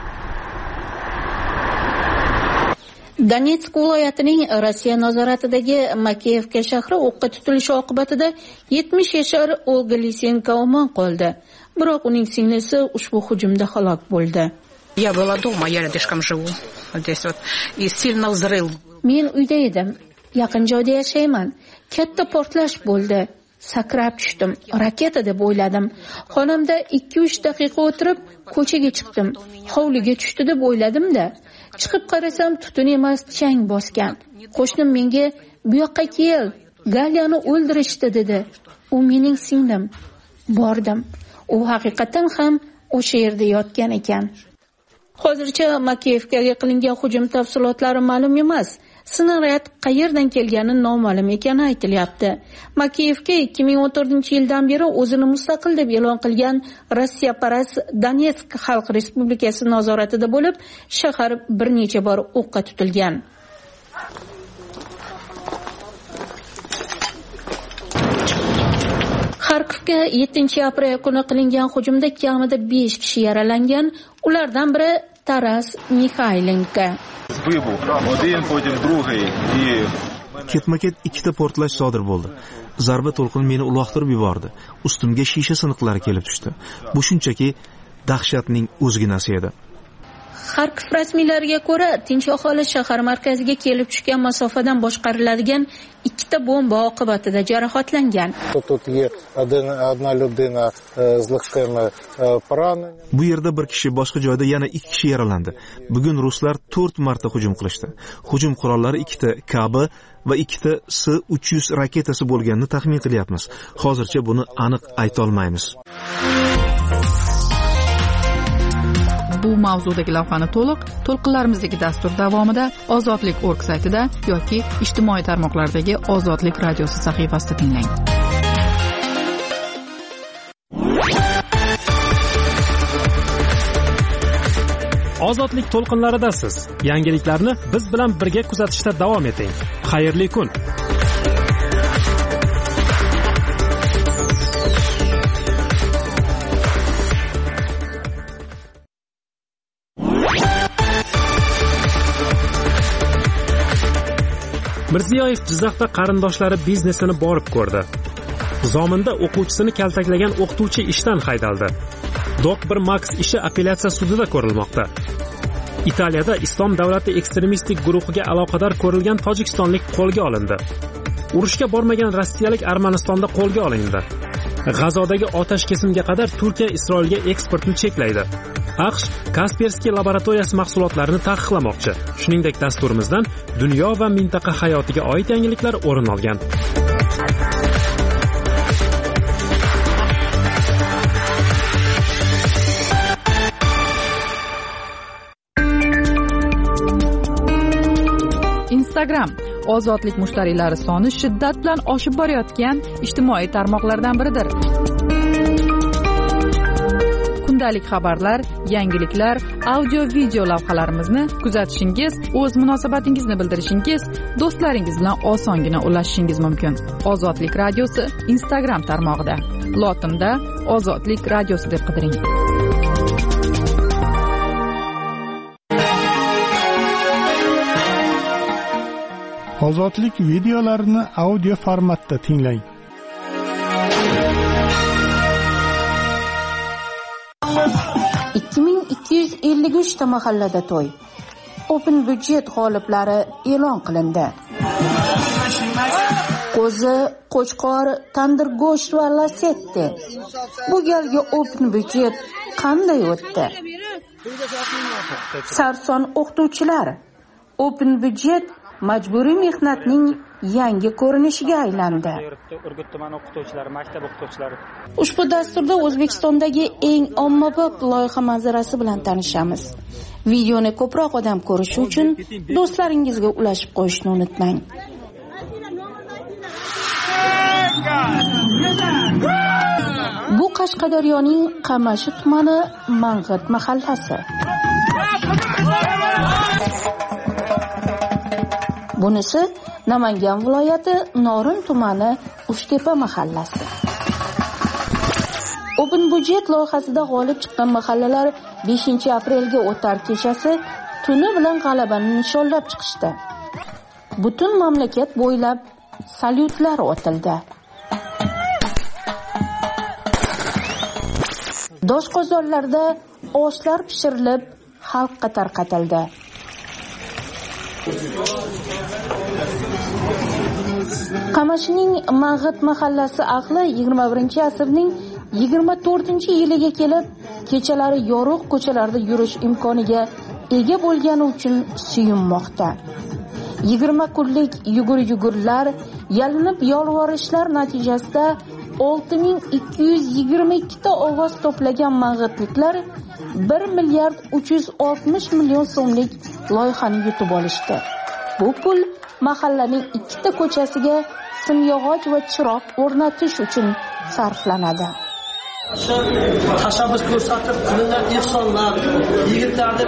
[SPEAKER 7] Donetsk viloyatining Rossiya nazoratidagi Makeyevka shahri o'qqa tutilishi oqibatida 70 yashar Olga Lisenko omon qoldi. Biroq uning singlisi ushbu hujumda halok bo'ldi.
[SPEAKER 17] Я была дома, я рядышком живу. Здесь вот и сильно взрыв.
[SPEAKER 7] Men uyda edim. Yaqin joyda yashayman. Katta portlash bo'ldi. Sakrab tushdim. Raketa deb o'yladim. Xonamda 2-3 daqiqa o'tirib, ko'chaga chiqdim. Hovliga tushdi deb o'yladim-da. Chiqib qarasam, tutun emas, chang bosgan. Qo'shnim menga "Bu yoqqa kel, Galyani o'ldirishdi" dedi. U mening singlim. Bordim. U haqiqatan ham o'sha yerda yotgan ekan. Hozircha Makeyevkaga qilingan hujum tafsilotlari ma'lum emas. Snaryad qayerdan kelgani noma'lum ekani aytilyapti. Makeyevka 2014-yildan beri o'zini mustaqil deb e'lon qilgan Rossiyaparast Donetsk Xalq Respublikasi nazoratida bo'lib, shahar bir necha bor o'qqa tutilgan. Xarkovga 7-aprel kuni qilingan hujumda kamida 5 kishi yaralangan, ulardan biri Taras Mikhaylenko.
[SPEAKER 15] Ketma-ket 2 ta portlash sodir bo'ldi. Zarba to'lqini meni uloqtirib yubordi. Ustimga shisha siniqlari kelib tushdi. Bu shunchaki dahshatning o'zginasi edi.
[SPEAKER 7] Xarkov rasmiylariga ko'ra, tinch aholi shahar markaziga kelib tushgan masofadan boshqariladigan 2 ta bomba oqibatida jarohatlangan.
[SPEAKER 15] Bu yerda bir kishi, boshqa joyda yana 2 kishi yaralandi. Bugun ruslar 4 marta hujum qilishdi. Hujum qurollari 2 ta KB va 2 ta S-300 raketasi bo'lganini taxmin qilyapmiz. Hozircha buni aniq ayta olmaymiz.
[SPEAKER 4] Bu mavzudagi lavhani to'lqinlarimizdagi dastur davomida ozodlik.org saytida yoki ijtimoiy tarmoqlardagi Ozodlik radiosi sahifasida tinglang.
[SPEAKER 1] Ozodlik to'lqinlaridasiz. Yangiliklarni biz bilan birga kuzatishda davom eting. Xayrli kun. Mirziyoyev Jizzaxda qarindoshlari biznesini borib ko'rdi. Zominda o'quvchisini kaltaklagan o'qituvchi ishdan haydaldi. Doc 1 Max ishi apellyatsiya sudida ko'rilmoqda. Italiyada Islom davlati ekstremistik guruhiga aloqador ko'rilgan tojikistonlik qo'lga olindi. Urushga bormagan rossiyalik Armanistonda qo'lga olindi. G'azodagi otash kesimga qadar Turkiya Isroilga eksportni cheklaydi. AQSh Kaspersky laboratoriyasi mahsulotlarini taqiqlamoqchi. Shuningdek, dasturimizdan dunyo va mintaqa hayotiga oid yangiliklar o'rin olgan.
[SPEAKER 4] Instagram ozodlik mushtariylari soni shiddat bilan oshib borayotgan ijtimoiy tarmoqlardan biridir. Kundalik xabarlar, yangiliklar, audio-video lavhalarimizni kuzatishingiz, o'z munosabatingizni bildirishingiz, do'stlaringiz bilan osongina ulashishingiz mumkin. Ozodlik radiosi Instagram tarmog'ida. Lotinda Ozodlik radiosi deb qidiring.
[SPEAKER 5] Ozodlik videolarini audio formatda tinglang.
[SPEAKER 18] ta mahallada to'y. Open budjet g'oliblari e'lon qilindi. Qo'zi, qo'chqor, tandir go'sht va lasetti. Bu galgi open budjet qanday o'tdi? Sarson o'qituvchilar. Open budjet majburiy mehnatning yangi ko'rinishiga aylandi. Ushbu dasturda O'zbekistondagi eng ommabop loyiha manzarasi bilan tanishamiz. Videoni ko'proq odam ko'rishi uchun do'stlaringizga ulashib qo'yishni unutmang. Bu Qashqadaryoning Qamashi tumani Mang'it mahallasi. Bunisi Namangan viloyati Norin tumani Uchtepa mahallasi. Open budjet loyihasida g'olib chiqqan mahallalar 5-aprelga o'tar kechasi tuni bilan g'alabani nishonlab chiqishdi. Butun mamlakat bo'ylab salyutlar otildi. Doshqozonlarda oshlar pishirilib, xalqqa tarqatildi. Qamashining Mang'it mahallasi ahli 21-asrning 24-yiliga kelib, kechalari yorug' ko'chalarda yurish imkoniga ega bo'lgani uchun suyunmoqda. 20 kunlik yugur-yugurlar, yalinib yolvorishlar natijasida 6222 ta ovoz to'plagan mang'itliklar 1,360 million so'mlik loyihani yutib olishdi. Bu pul mahallaning 2 ta ko'chasiga simyog'och va chiroq o'rnatish uchun sarflanadi.
[SPEAKER 19] Tashabbus ko'rsatib qilingan ehsonlar, yigitlarni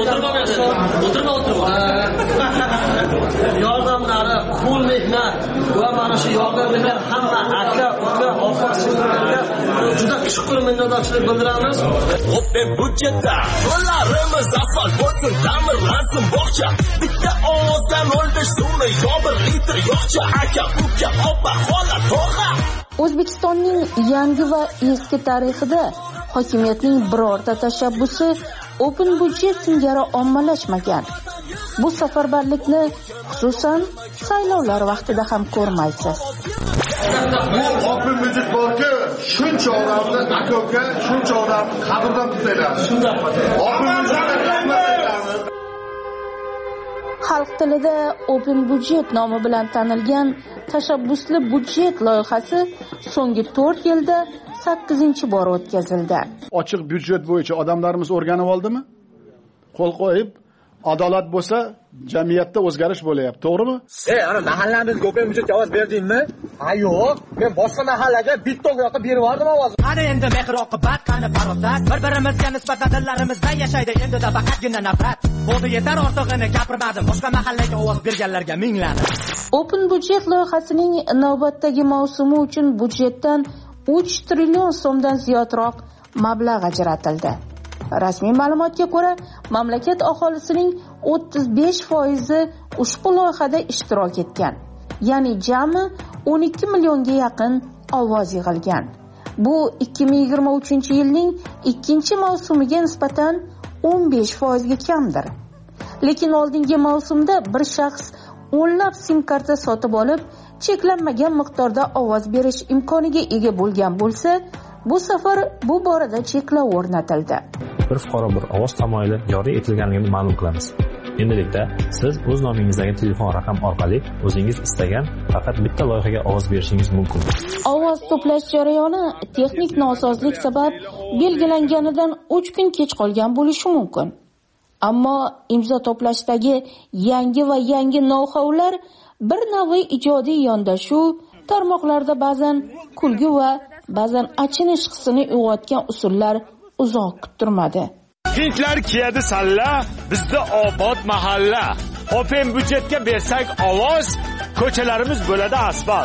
[SPEAKER 19] yordamlari, qo'l mehnat va mana shu yordam bergan hamma aka, uka, opa-singillarga juda chuqur minnatdorchilik bildiramiz.
[SPEAKER 20] Open budjetda qo'llarimiz asfalt bo'lsin, ta'mirlansin bog'cha. Bitta ovozdan 15 so'mni yo 1 litr yog'cha, aka, uka, opa, xola, tog'a.
[SPEAKER 18] O'zbekistonning yangi va eski tarixida hokimiyatning birorta tashabbusi open budjet singari ommalashmagan. Bu safarbarlikni xususan saylovlar vaqtida ham ko'rmaysiz.
[SPEAKER 21] Bu open budjet borki, shuncha odamni aka-uka, shuncha odamni qabrdan tutaylar. Open budjet
[SPEAKER 18] Xalq tilida open budjet nomi bilan tanilgan tashabbusli budjet loyihasi so'nggi 4 yilda 8-bor o'tkazildi.
[SPEAKER 21] Ochiq budjet bo'yicha odamlarimiz o'rganib oldimi? Qo'l qo'yib, adolat bo'lsa, jamiyatda o'zgarish bo'layapti, to'g'rimi?
[SPEAKER 3] Ana mahallamizga o'pin budjetga ovoz berdingmi? Ha, yo'q. Men boshqa mahallaga bitta yoqqa berib yubordim ovozimni.
[SPEAKER 22] Qani endi mehr-oqibat, qani farosat. Bir-birimizga nisbatan dillarimizda yashaydi endi faqatgina nafrat. Bo'ldi, yetar, ortig'ini gapirmadim. Boshqa mahallaga ovoz berganlarga mingladi.
[SPEAKER 18] Open budjet loyihasining navbatdagi mavsumi uchun budjetdan 3 trillion so'mdan ziyodroq mablag' ajratildi. Rasmiy ma'lumotga ko'ra, mamlakat aholisining 35% ushbu loyihada ishtirok etgan. Ya'ni jami 12 millionga yaqin ovoz yig'ilgan. Bu 2023-yilning ikkinchi mavsumiga nisbatan 15% ga kamdir. Lekin oldingi mavsumda bir shaxs o'nlab sim karta sotib olib, cheklanmagan miqdorda ovoz berish imkoniga ega bo'lgan bo'lsa, bu safar bu borada cheklov o'rnatildi.
[SPEAKER 1] Bir fuqaro bir ovoz tamoyili joriy etilganligini ma'lum qilamiz. Endilikda siz o'z nomingizdagi telefon raqam orqali o'zingiz istagan faqat bitta loyihaga ovoz berishingiz mumkin.
[SPEAKER 18] Ovoz to'plash jarayoni texnik nosozlik sabab belgilanganidan 3 kun kech qolgan bo'lishi mumkin. Ammo imzo to'plashdagi yangi know-howlar bir nevi ijodiy yondashuv tarmoqlarda ba'zan kulgi va ba'zan achinish hissini uyg'otgan usullar uzoq kuttirmadi.
[SPEAKER 3] Hindlar kiyadi salla, bizda obod mahalla. Open budjetga bersak ovoz, ko'chalarimiz bo'ladi asfalt.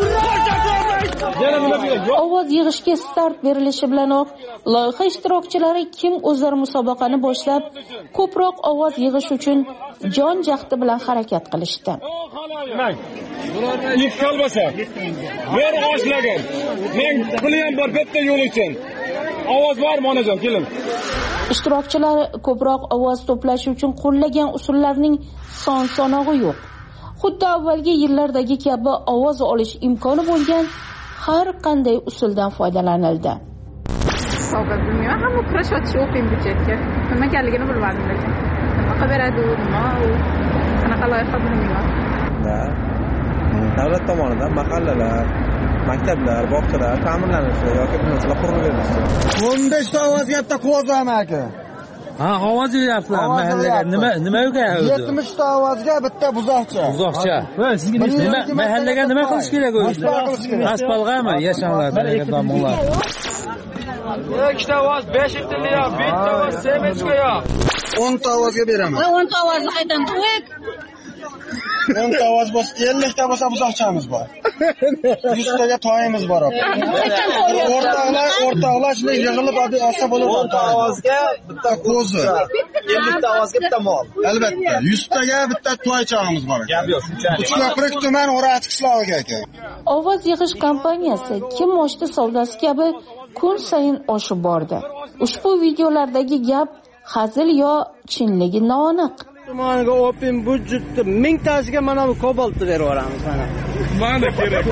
[SPEAKER 18] Ovoz yig'ishga start berilishi bilanoq loyiha ishtirokchilari kim o'zlari musobaqani boshlab, ko'proq ovoz yig'ish uchun jon jahdi bilan harakat qilishdi.
[SPEAKER 3] Yuk kalbasa. Bir oshlagan. Men puli ham bor bitta yo'l uchun. Ovoz bormi onajon, keling.
[SPEAKER 18] Ishtirokchilar ko'proq ovoz to'plash uchun qo'llagan usullarning son-sanog'i yo'q. Xuddi avvalgi yillardagi kabi ovoz olish imkoni bo'lgan har qanday usuldan foydalanildi.
[SPEAKER 4] Savol bilmayman, hamma kurashyapti open budjetga. Nimaligini bilmadim lekin. Nima beradi u, nima u? Qanaqa loyiha bilmayman.
[SPEAKER 23] Davlat tomonidan mahallalar, maktablar, bog'chalar ta'mirlanishi yoki binolar quriladi.
[SPEAKER 3] 15 ta ovoz gapda qo'zam aka.
[SPEAKER 23] Ha, ovoz beryapsizlar mahallaga. Nima o'qiyapsiz?
[SPEAKER 3] 70 ta ovozga bitta buzoqcha.
[SPEAKER 23] Buzoqcha. Nima mahallaga nima qilish kerak o'zi? Asfaltgami, yashanlar, domonlar.
[SPEAKER 3] Ikkita ovoz 5 tilyap, bitta ovoz 7 yo'q. 10 ta ovozga beraman.
[SPEAKER 17] 10 ta ovozni qaydan qo'yib?
[SPEAKER 3] 10 ta ovoz bo'lsa, 50 ta bo'lsa buzoqchamiz bor. 100 taga toyimiz bor. O'rtoqlar shunday yig'ilib olsa bo'ladi. 10 ta ovozga bitta qo'zi, 50 ta ovozga bitta mol. Albatta, 100 taga bitta toychamiz bor. Gap yo'q, shunchalik. Uchko'prik tuman O'rati qishlog'iga aka.
[SPEAKER 18] Ovoz yig'ish kompaniyasi kim oshdi savdosi kabi kun sayin oshib bordi. Ushbu videolardagi gap hazil yo chinligi noaniq.
[SPEAKER 3] Tumanga open budjetda 1000 tasiga mana bu kobaltni berib yuboramiz mana. Mana kerak.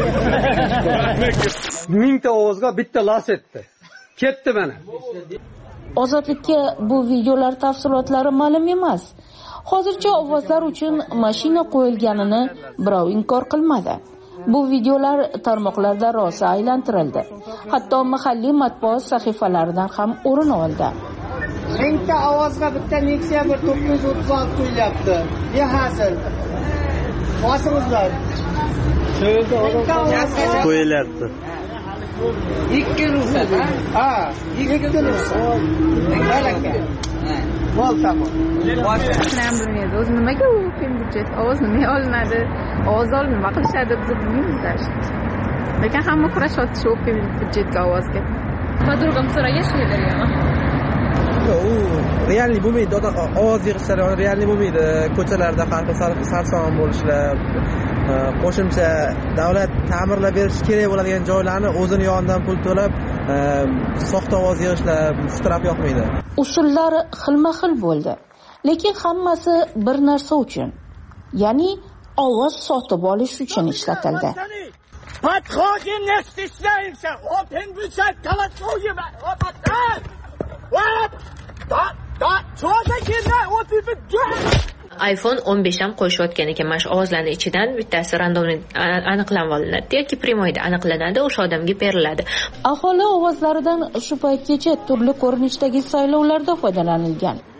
[SPEAKER 3] 1000 ta ovozga bitta lasetdi. Ketdi mana.
[SPEAKER 18] Ozodlikka bu videolar tafsilotlari ma'lum emas. Hozircha ovozlar uchun mashina qo'yilganini birov inkor qilmadi. Bu videolar tarmoqlarda rosa aylantirildi. Hatto mahalliy matbuot sahifalaridan ham o'rin oldi.
[SPEAKER 3] 1000 ta ovozga bitta Nexia 936 qo'yilyapti. Ne hasil? Bosimizlar.
[SPEAKER 23] Qo'yilyapti.
[SPEAKER 3] 2 ruxsat, ha? 2 ruxsat. Malaka. Mol tamom.
[SPEAKER 4] O'zi nimaga u open budjet? Ovoz nima olinadi? Ovoz olib nima qilishadi? Biz bilmaymiz. Lekin hamma kurashyapti open budjetga ovozga. Подругам so'ragan shuylarga.
[SPEAKER 23] U realniy bo'lmaydi, ovoz yig'ish jarayoni realniy bo'lmaydi. Ko'chalarda har xil sarson bo'lishlar, qo'shimcha davlat ta'mirlab berish kerak bo'ladigan joylarni o'zini yonidan pul to'lab soxta ovoz yig'ishlar shu taraf yoqmaydi.
[SPEAKER 18] Usullar xilma-xil bo'ldi, lekin hammasi bir narsa uchun, ya'ni ovoz sotib olish uchun ishlatildi.
[SPEAKER 3] Подходим не стесняемся, open budget колотковый,
[SPEAKER 24] iPhone 15 ham qo'shayotgan ekan. Mana shu ovozlarning ichidan bittasi randomli aniqlanib olinadi yoki primoyda aniqlanadi, o'sha odamga beriladi.
[SPEAKER 18] Aholi ovozlaridan shu paytgacha turli ko'rinishdagi saylovlarda foydalanilgan.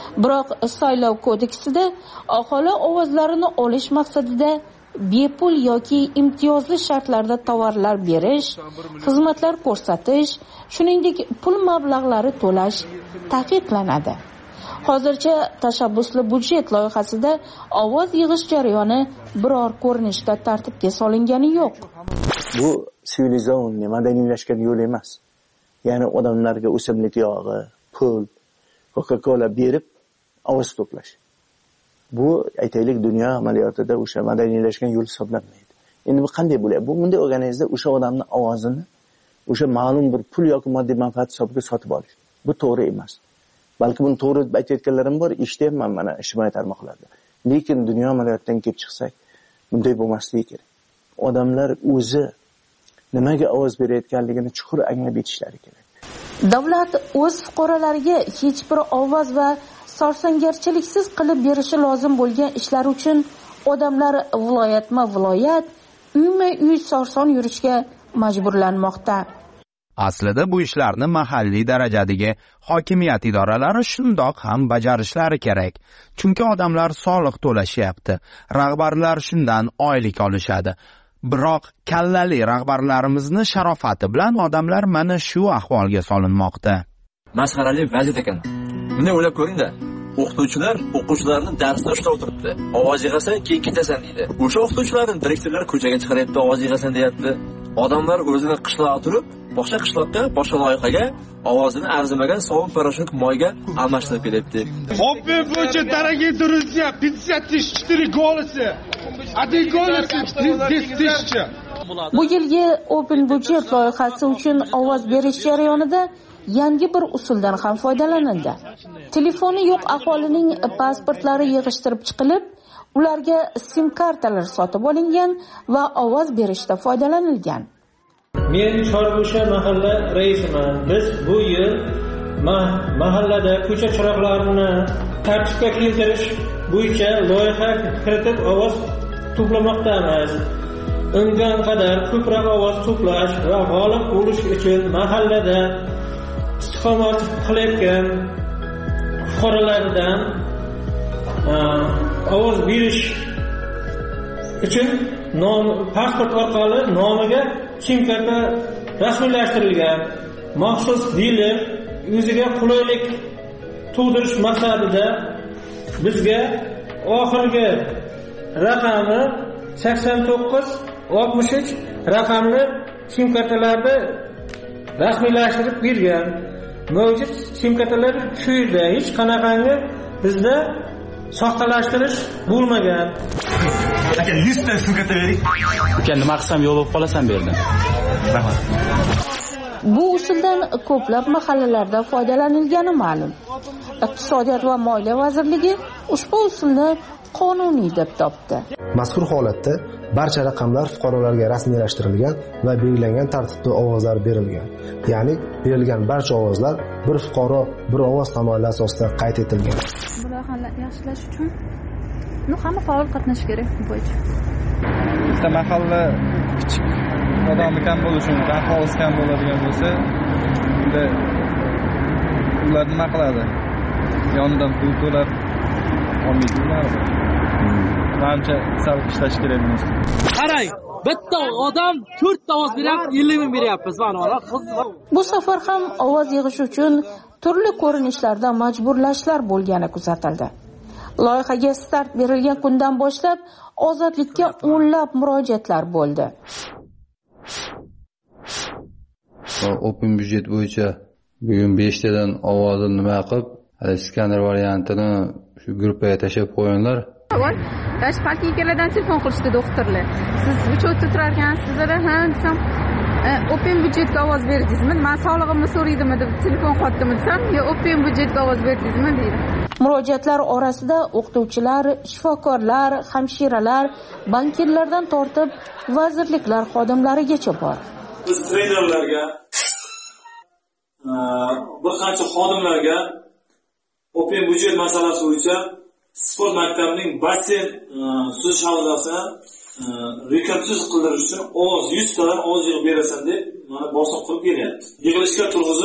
[SPEAKER 18] Biroq saylov kodeksida aholi ovozlarini olish maqsadida bepul yoki imtiyozli shartlarda tovarlar berish, xizmatlar ko'rsatish, shuningdek pul mablag'lari to'lash taqiqlanadi. Hozircha tashabbusli budjet loyihasida ovoz yig'ish jarayoni biror ko'rinishda tartibga solingani yo'q.
[SPEAKER 2] Bu sivilizatsiya madaniylashgan yo'l emas. Ya'ni odamlarga o'simlik yog'i, pul, Coca-Cola berib ovoz to'plash. Bu aytaylik dunyo amaliyotida o'sha madaniylashgan yo'l hisoblanmaydi. Endi bu qanday bo'ladi? Bu bunday organizmda o'sha odamning ovozini o'sha ma'lum bir pul yoki moddiy manfaat hisobiga sotib olish. Bu to'g'ri emas. Balki buni to'g'ri deb aytayotganlarim bor, eshitayapman mana ijtimoiy tarmoqlarda. Lekin dunyo amaliyotidan kelib chiqsak, bunday bo'lmasligi kerak. Odamlar o'zi nimaga ovoz berayotganligini chuqur anglab yetishlari kerak.
[SPEAKER 18] Davlat o'z fuqarolariga hech bir ovoz va sarsangarchiliksiz qilib berishi lozim bo'lgan ishlar uchun odamlar viloyatma-viloyat, uyma-uy sarson yurishga majburlanmoqda.
[SPEAKER 6] Aslida bu ishlarni mahalliy darajadagi hokimiyat idoralari shundoq ham bajarishlari kerak. Chunki odamlar soliq to'lashyapti. Rahbarlar shundan oylik olishadi. Biroq kallali rahbarlarimizni sharofati bilan odamlar mana shu ahvolga solinmoqda.
[SPEAKER 8] Masxarali vaziyat ekan. Buni o'ylab ko'ring-da. O'qituvchilar o'quvchilarni darsda ushlab o'tiribdi. Ovoz yig'asan, keyin ketasan deydi. O'sha o'qituvchilarning direktorlar ko'chaga chiqaryapti, ovoz yig'asan deyapti. Odamlar o'zini qishloqqa turib, boshqa qishloqqa, boshqa loyihaga ovozini arzimagan sovun parashut moyga almashtirib kelyapti.
[SPEAKER 5] Open budjet, дорогие друзья, 54 голоса. Один голос 10 000.
[SPEAKER 18] Bu yilgi Open budjet loyihasi uchun ovoz berish jarayonida yangi bir usuldan ham foydalanildi. Telefoni yo'q aholining pasportlari yig'ishtirib chiqilib, ularga sim kartalar sotib olingan va ovoz berishda foydalanilgan.
[SPEAKER 10] Men Chorbo'sha mahalla raisiman. Biz bu yil mahallada ko'cha chiroqlarini tartibga keltirish bo'yicha loyiha kiritib ovoz to'plamoqdamiz. Imkon qadar ko'proq ovoz to'plash va g'olib bo'lish uchun mahallada istiqomat qilayotgan fuqarolardan ovoz berish uchun pasport orqali nomiga sim karta rasmiylashtirilgan maxsus diler o'ziga qulaylik tug'dirish maqsadida bizga oxirgi raqami 8963 raqamli sim kartalarni rasmiylashtirib bergan. Mavjud sim kartalar shu yerda, hech qanaqangi bizda soxtalashtirish bo'lmagan.
[SPEAKER 8] Aka 100 ta sim karta bering. Aka nima qilsam yo'q bo'lib qolasan bu yerda. Rahmat.
[SPEAKER 18] Bu usuldan ko'plab mahallalarda foydalanilgani ma'lum. Iqtisodiyot va Moliya vazirligi ushbu usulni qonuniy deb topdi.
[SPEAKER 25] Mazkur holatda barcha raqamlar fuqarolarga rasmiylashtirilgan va belgilangan tartibda ovozlar berilgan. Ya'ni berilgan barcha ovozlar bir fuqaro bir ovoz tamoyili asosida qayd etilgan.
[SPEAKER 4] Bu loyihani yaxshilash uchun hamma faol qatnashish kerak bu bo'yicha.
[SPEAKER 26] Bitta mahalla kichik odamni kam bo'lishi uchun, aholisi kam bo'ladigan bo'lsa, unda ular nima qiladi? Yonidan pul to'lab olmaydi ular. Menimcha sal ishlash kerak emas.
[SPEAKER 27] Qarang, bitta odam 4 ta ovoz beryapti, 50 ming beryapmiz mana.
[SPEAKER 18] Bu safar ham ovoz yig'ish uchun turli ko'rinishlarda majburlashlar bo'lgani kuzatildi. Loyihaga start berilgan kundan boshlab ozodlikka o'nlab murojaatlar bo'ldi.
[SPEAKER 28] Open budjet bo'yicha bugun 5 tadan ovozni nima qilib, skaner variantini shu gruppaga tashab qo'yinglar.
[SPEAKER 4] Yosh partiyalardan telefon qilishdi doktorlar. Siz uchotda turar ekansizlar, ha desam, Open budjetga ovoz berdingizmi? Men sog'lig'imni so'raydimi deb telefon qildim desam, "Yo, Open budjetga ovoz berdingizmi?" deydi.
[SPEAKER 18] Murojaatlar orasida o'qituvchilar, shifokorlar, hamshiralar, bankirlardan tortib vazirliklar xodimlarigacha bor.
[SPEAKER 29] Biz trenerlarga, bir qancha xodimlarga Open budjet masalasi bo'yicha sport maktabining basseyn suv havzasini rekonstruksiya qildirish uchun ovoz 100 tadan ovoz yig'ib berasan deb mana bosim qilib kelyapti. Yig'ilishga turg'izib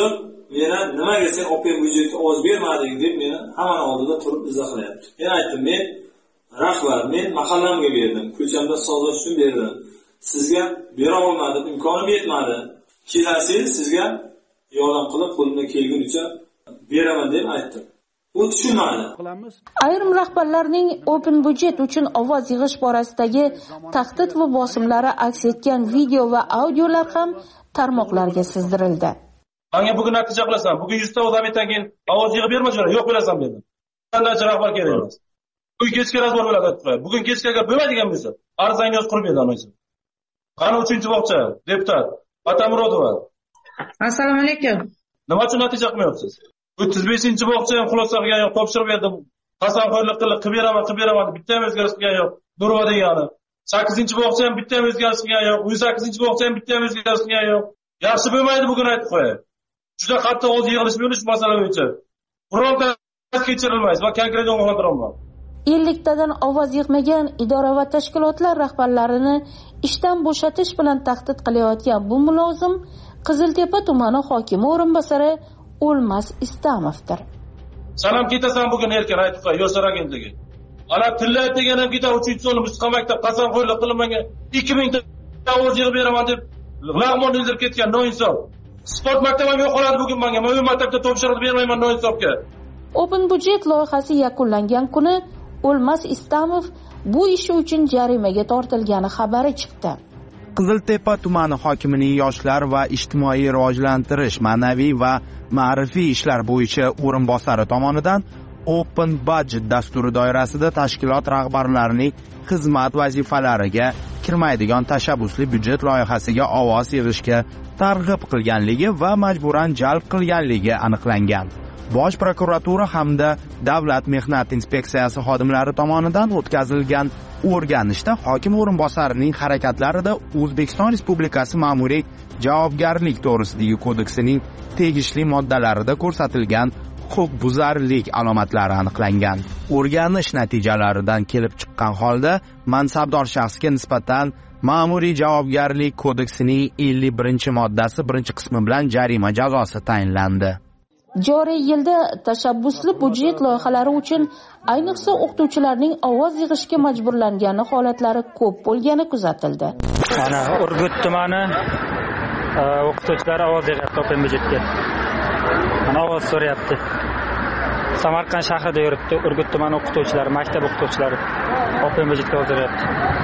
[SPEAKER 29] meni nimaga sen open byudjetga ovoz bermading deb meni hammani oldida turib izohlayapti. Men aytdim, men rahbar, men mahallamga berdim, ko'chamda sozlash uchun berdim. Sizga bera olmadim, imkonim yetmadi. Kelasi yil sizga yordam qilib qo'limdan kelgunicha beraman deb aytdim. U tushunmadi.
[SPEAKER 18] Ayrim rahbarlarning open byudjet uchun ovoz yig'ish borasidagi tahdid va bosimlari aks etgan video va audiolar ham tarmoqlarga sizdirildi.
[SPEAKER 7] Menga bugun natija qilasan, bugun 100 ta odamdan keyin ovoz yig'ib berma jo'ra, yo'q bilasan dedi. Qanday rahbar kerak emas. Bugun kechga razbor bo'ladi aytib. Bugun kechgaga bo'lmaydigan bo'lsa, arzangiz qurib beradi anoysiz. Qani 3-bog'cha deputat Atamurodova.
[SPEAKER 9] Assalomu alaykum.
[SPEAKER 7] Nima uchun natija qilmayapsiz? 35-bog'cha ham xulosa qilgan yo'q, topshirib berdim. Qasamxo'rlik qilib beraman, bitta ham o'zgarish qilgan yo'q. Durva degani. 8-bog'cha ham bitta ham o'zgarish qilgan yo'q. 18-bog'cha ham bitta ham o'zgarish qilgan yo'q. Yaxshi bo'lmaydi bugun aytib qo'yay. Juda qattiq o'z yig'ilish bo'lish masala bo'yicha. Bironta kechirilmaydi va konkret ogohlantiraman.
[SPEAKER 18] 50 tadan ovoz yig'magan idora va tashkilotlar rahbarlarini ishdan bo'shatish bilan tahdid qilayotgan bu mulozim Qiziltepa tumani hokimi o'rinbosari O'lmas Istamovdir.
[SPEAKER 7] Sanam ketasan bugun erkin aytib qo'y, yoshlar agentligi. Ana tillayt degan ham keta 3-sonli mustaqil maktab qasamxo'rlik qilib menga 2000 ta ovoz yig'ib beraman deb lag'mon ildirib ketgan noinsof. Sport maktabim yo'q qoladi bugun menga. Men maktabda topshiriq bermayman noinsofga.
[SPEAKER 18] Open byudjet loyihasi yakunlangan kuni O'lmas Istamov bu ishi uchun jarimaga tortilgani xabari chiqdi.
[SPEAKER 6] Qiziltepa tumani hokimining yoshlar va ijtimoiy rivojlantirish, ma'naviy va ma'rifiy ishlar bo'yicha o'rinbosari tomonidan Open Budget dasturi doirasida tashkilot rahbarlarining xizmat vazifalariga kirmaydigan tashabbusli byudjet loyihasiga ovoz yig'ishga targ'ib qilganligi va majburan jalb qilganligi aniqlangan. Bosh prokuratura hamda Davlat mehnat inspeksiyasi xodimlari tomonidan o'tkazilgan o'rganishda hokim o'rinbosarining harakatlarida O'zbekiston Respublikasi Ma'muriy javobgarlik to'g'risidagi kodeksining tegishli moddalarida ko'rsatilgan huquqbuzarlik alomatlari aniqlangan. O'rganish natijalaridan kelib chiqqan holda mansabdor shaxsga nisbatan Ma'muriy javobgarlik kodeksining 51-moddasi 1-qismi bilan jarima jazosi tayinlandi.
[SPEAKER 18] Joriy yilda tashabbusli byudjet loyihalari uchun ayniqsa o'qituvchilarning ovoz yig'ishga majburlangani holatlari ko'p bo'lgani kuzatildi.
[SPEAKER 10] Mana Urgut tumani o'qituvchilari ovoz yig'yapti open byudjetga. Mana ovoz so'rayapti. Samarqand shahrida yuribdi Urgut tumani o'qituvchilari, maktab o'qituvchilari open byudjetga ovoz yig'yapti.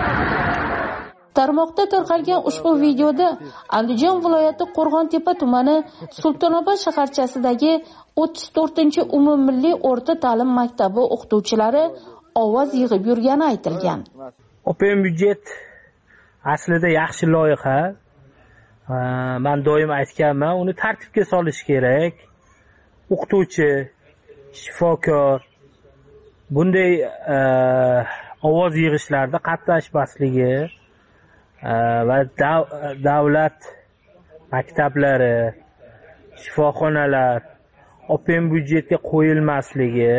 [SPEAKER 18] Tarmoqda tarqalgan ushbu videoda Andijon viloyati Qo'rg'ontepa tumani Sultonobod shaharchasidagi 34-umummilliy o'rta ta'lim maktabi o'qituvchilari ovoz yig'ib yurgani aytilgan.
[SPEAKER 10] Open byudjet aslida yaxshi loyiha. Men doim aytganman, uni tartibga solish kerak. O'qituvchi, shifokor bunday ovoz yig'ishlarda qatnashmasligi va davlat maktablari, shifoxonalar open byudjetga qo'yilmasligi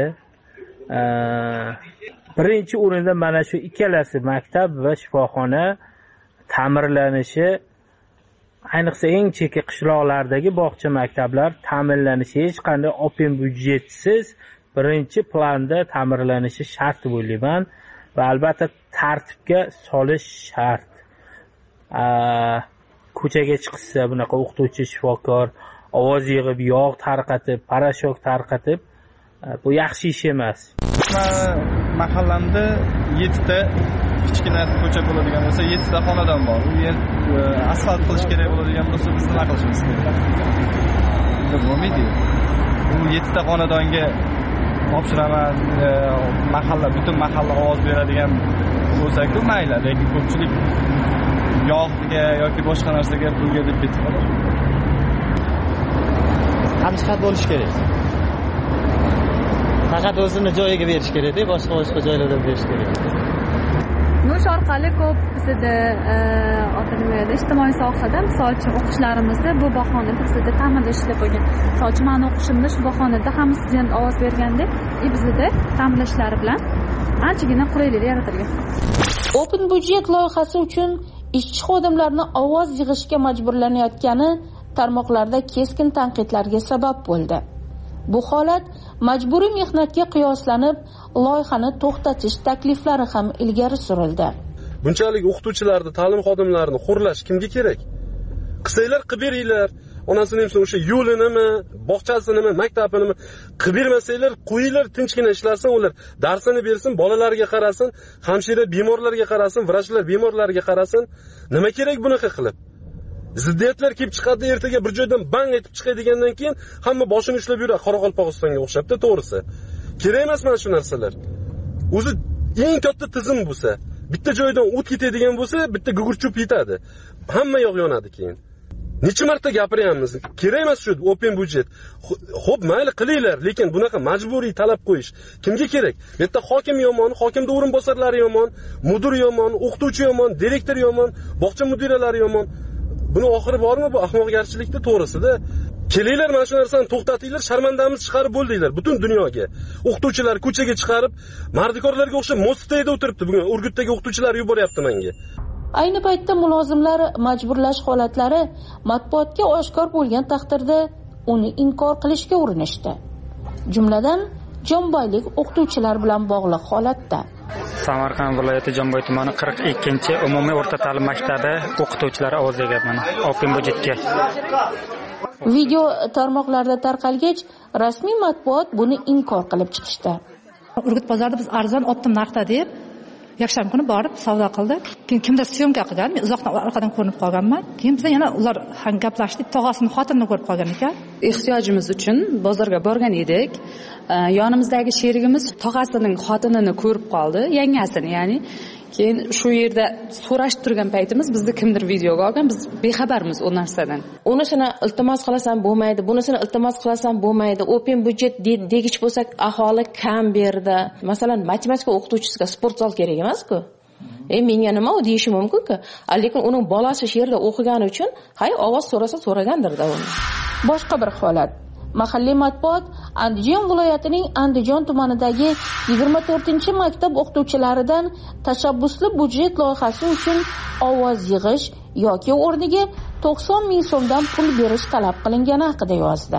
[SPEAKER 10] birinchi o'rinda mana shu ikkalasi maktab va shifoxona ta'mirlanishi, ayniqsa eng chekka qishloqlardagi bog'cha maktablar ta'mirlanishi hech qanday open byudjetsiz birinchi planda ta'mirlanishi shart deb o'ylayman va albatta tartibga solish shart. Ko'chaga chiqsa bunaqa o'qituvchi, shifokor ovoz yig'ib, yog' tarqatib, parashok tarqatib, bu yaxshi ish emas.
[SPEAKER 26] Mahallamda 7 ta kichkina ko'cha bo'ladigan bo'lsa, 7 ta xonadon bor. U yer asfalt qilish kerak bo'ladigan bo'lsa, biz nima qilishimiz kerak? Bo'lmaydi. Bu 7 ta xonadonga topshiraman, mahalla, butun mahalla ovoz beradigan bo'lsa-ku mayli, lekin ko'pchilik yog'ga yoki boshqa narsaga pulga deb ketib qoladi.
[SPEAKER 11] Hamjihat bo'lish kerak. Faqat o'zini joyiga berish kerak-da, boshqa joylarga berish kerak.
[SPEAKER 4] Nush orqali ko'p bizda ijtimoiy sohada, misol uchun o'qishlarimizni bu bahonada bizda ta'mirlash ishlab qo'ygan. Misol uchun men o'qishimda shu bahonada hamma student ovoz berganda, bizda ta'mirlashlari bilan anchagina qulayliklar yaratilgan.
[SPEAKER 18] Open byudjet loyihasi uchun ishchi xodimlarni ovoz yig'ishga majburlanayotgani tarmoqlarda keskin tanqidlarga sabab bo'ldi. Bu holat majburiy mehnatga qiyoslanib, loyihani to'xtatish takliflari ham ilgari surildi.
[SPEAKER 12] Bunchalik o'qituvchilarni, ta'lim xodimlarini xo'rlash kimga kerak? Qilsanglar qilib beringlar. Onasini ham o'sha yo'linimi, bog'chasinimi, maktabinimi qilib bermasanglar, qo'yinglar, tinchgina ishlasin, ular darsini bersin, bolalarga qarasin, hamshira bemorlarga qarasin, vrachlar bemorlarga qarasin. Nima kerak bunaqa qilib? Ziddiyatlar kelib chiqadi, ertaga bir joydan bang etib chiqadigandan keyin hamma boshini ushlab yuradi, Qoraqalpog'istonga o'xshabdi, to'g'risi. Kerak emas mana shu narsalar. O'zi eng katta tizim bo'lsa, bitta joydan o't ketadigan bo'lsa, bitta gugurchup yetadi. Hamma yoq yonadi keyin. Necha marta gapiryapmiz? Kerak emas shu open budjet. Xo'p, mayli qilinglar, lekin bunaqa majburiy talab qo'yish kimga kerak? Bu yerda hokim yomon, hokimda o'rinbosarlari yomon, mudir yomon, o'qituvchi yomon, direktor yomon, bog'cha mudiralari yomon. Buni oxiri bormi bu ahmoqgarchilikda, to'g'risida? Kelinglar, mana shu narsani to'xtatinglar, sharmandamiz chiqarib bo'ldinglar butun dunyoga. O'qituvchilar ko'chaga chiqarib, mardikorlarga o'xshab mostayda o'tiribdi. Bugun Urgutdagi o'qituvchilar yuboryapti menga.
[SPEAKER 18] Ayni paytda mulozimlar majburlash holatlari matbuotga oshkor bo'lgan taqdirda uni inkor qilishga urinishdi. Jumladan, Jomboylik o'qituvchilar bilan bog'liq holatda.
[SPEAKER 13] Samarqand viloyati Jomboy tumani 42-umumiy o'rta ta'lim maktabi o'qituvchilari ovoz bergan open budjetga.
[SPEAKER 18] Video tarmoqlarda tarqalgach, rasmiy matbuot buni inkor qilib chiqishdi.
[SPEAKER 14] Urgut bozorida biz arzon optim narxda deb yakshanba kuni borib savdo qildik. Keyin kimdir syomka qilgan, men uzoqdan orqadan ko'rinib qolganman. Keyin biz yana ular gaplashdik, tog'asining xotinini ko'rib qolgan ekan.
[SPEAKER 15] Ehtiyojimiz uchun bozorga borgan edik. Yonimizdagi sherigimiz tog'asining xotinini ko'rib qoldi, yangasini, ya'ni. Keyin shu yerda so'rashib turgan paytimiz bizni kimdir videoga olgan, biz bexabarmiz u narsadan.
[SPEAKER 16] Unisini iltimos qilasam bo'lmaydi, bunisini iltimos qilasam bo'lmaydi. Open budjet degich bo'lsak, aholi kam berdi. Masalan, matematika o'qituvchisiga sport zal kerak emas-ku. Menga nima u deyishi mumkin-ku. Lekin uning bolasi shu yerda o'qigani uchun, hay ovoz so'rasa so'ragandir-da uni.
[SPEAKER 18] Boshqa bir holat. Mahalliy matbuot Andijon viloyatining Andijon tumanidagi 24-maktab o'qituvchilaridan tashabbusli budjet loyihasi uchun ovoz yig'ish yoki o'rniga 90 ming so'mdan pul berish talab qilingani haqida yozdi.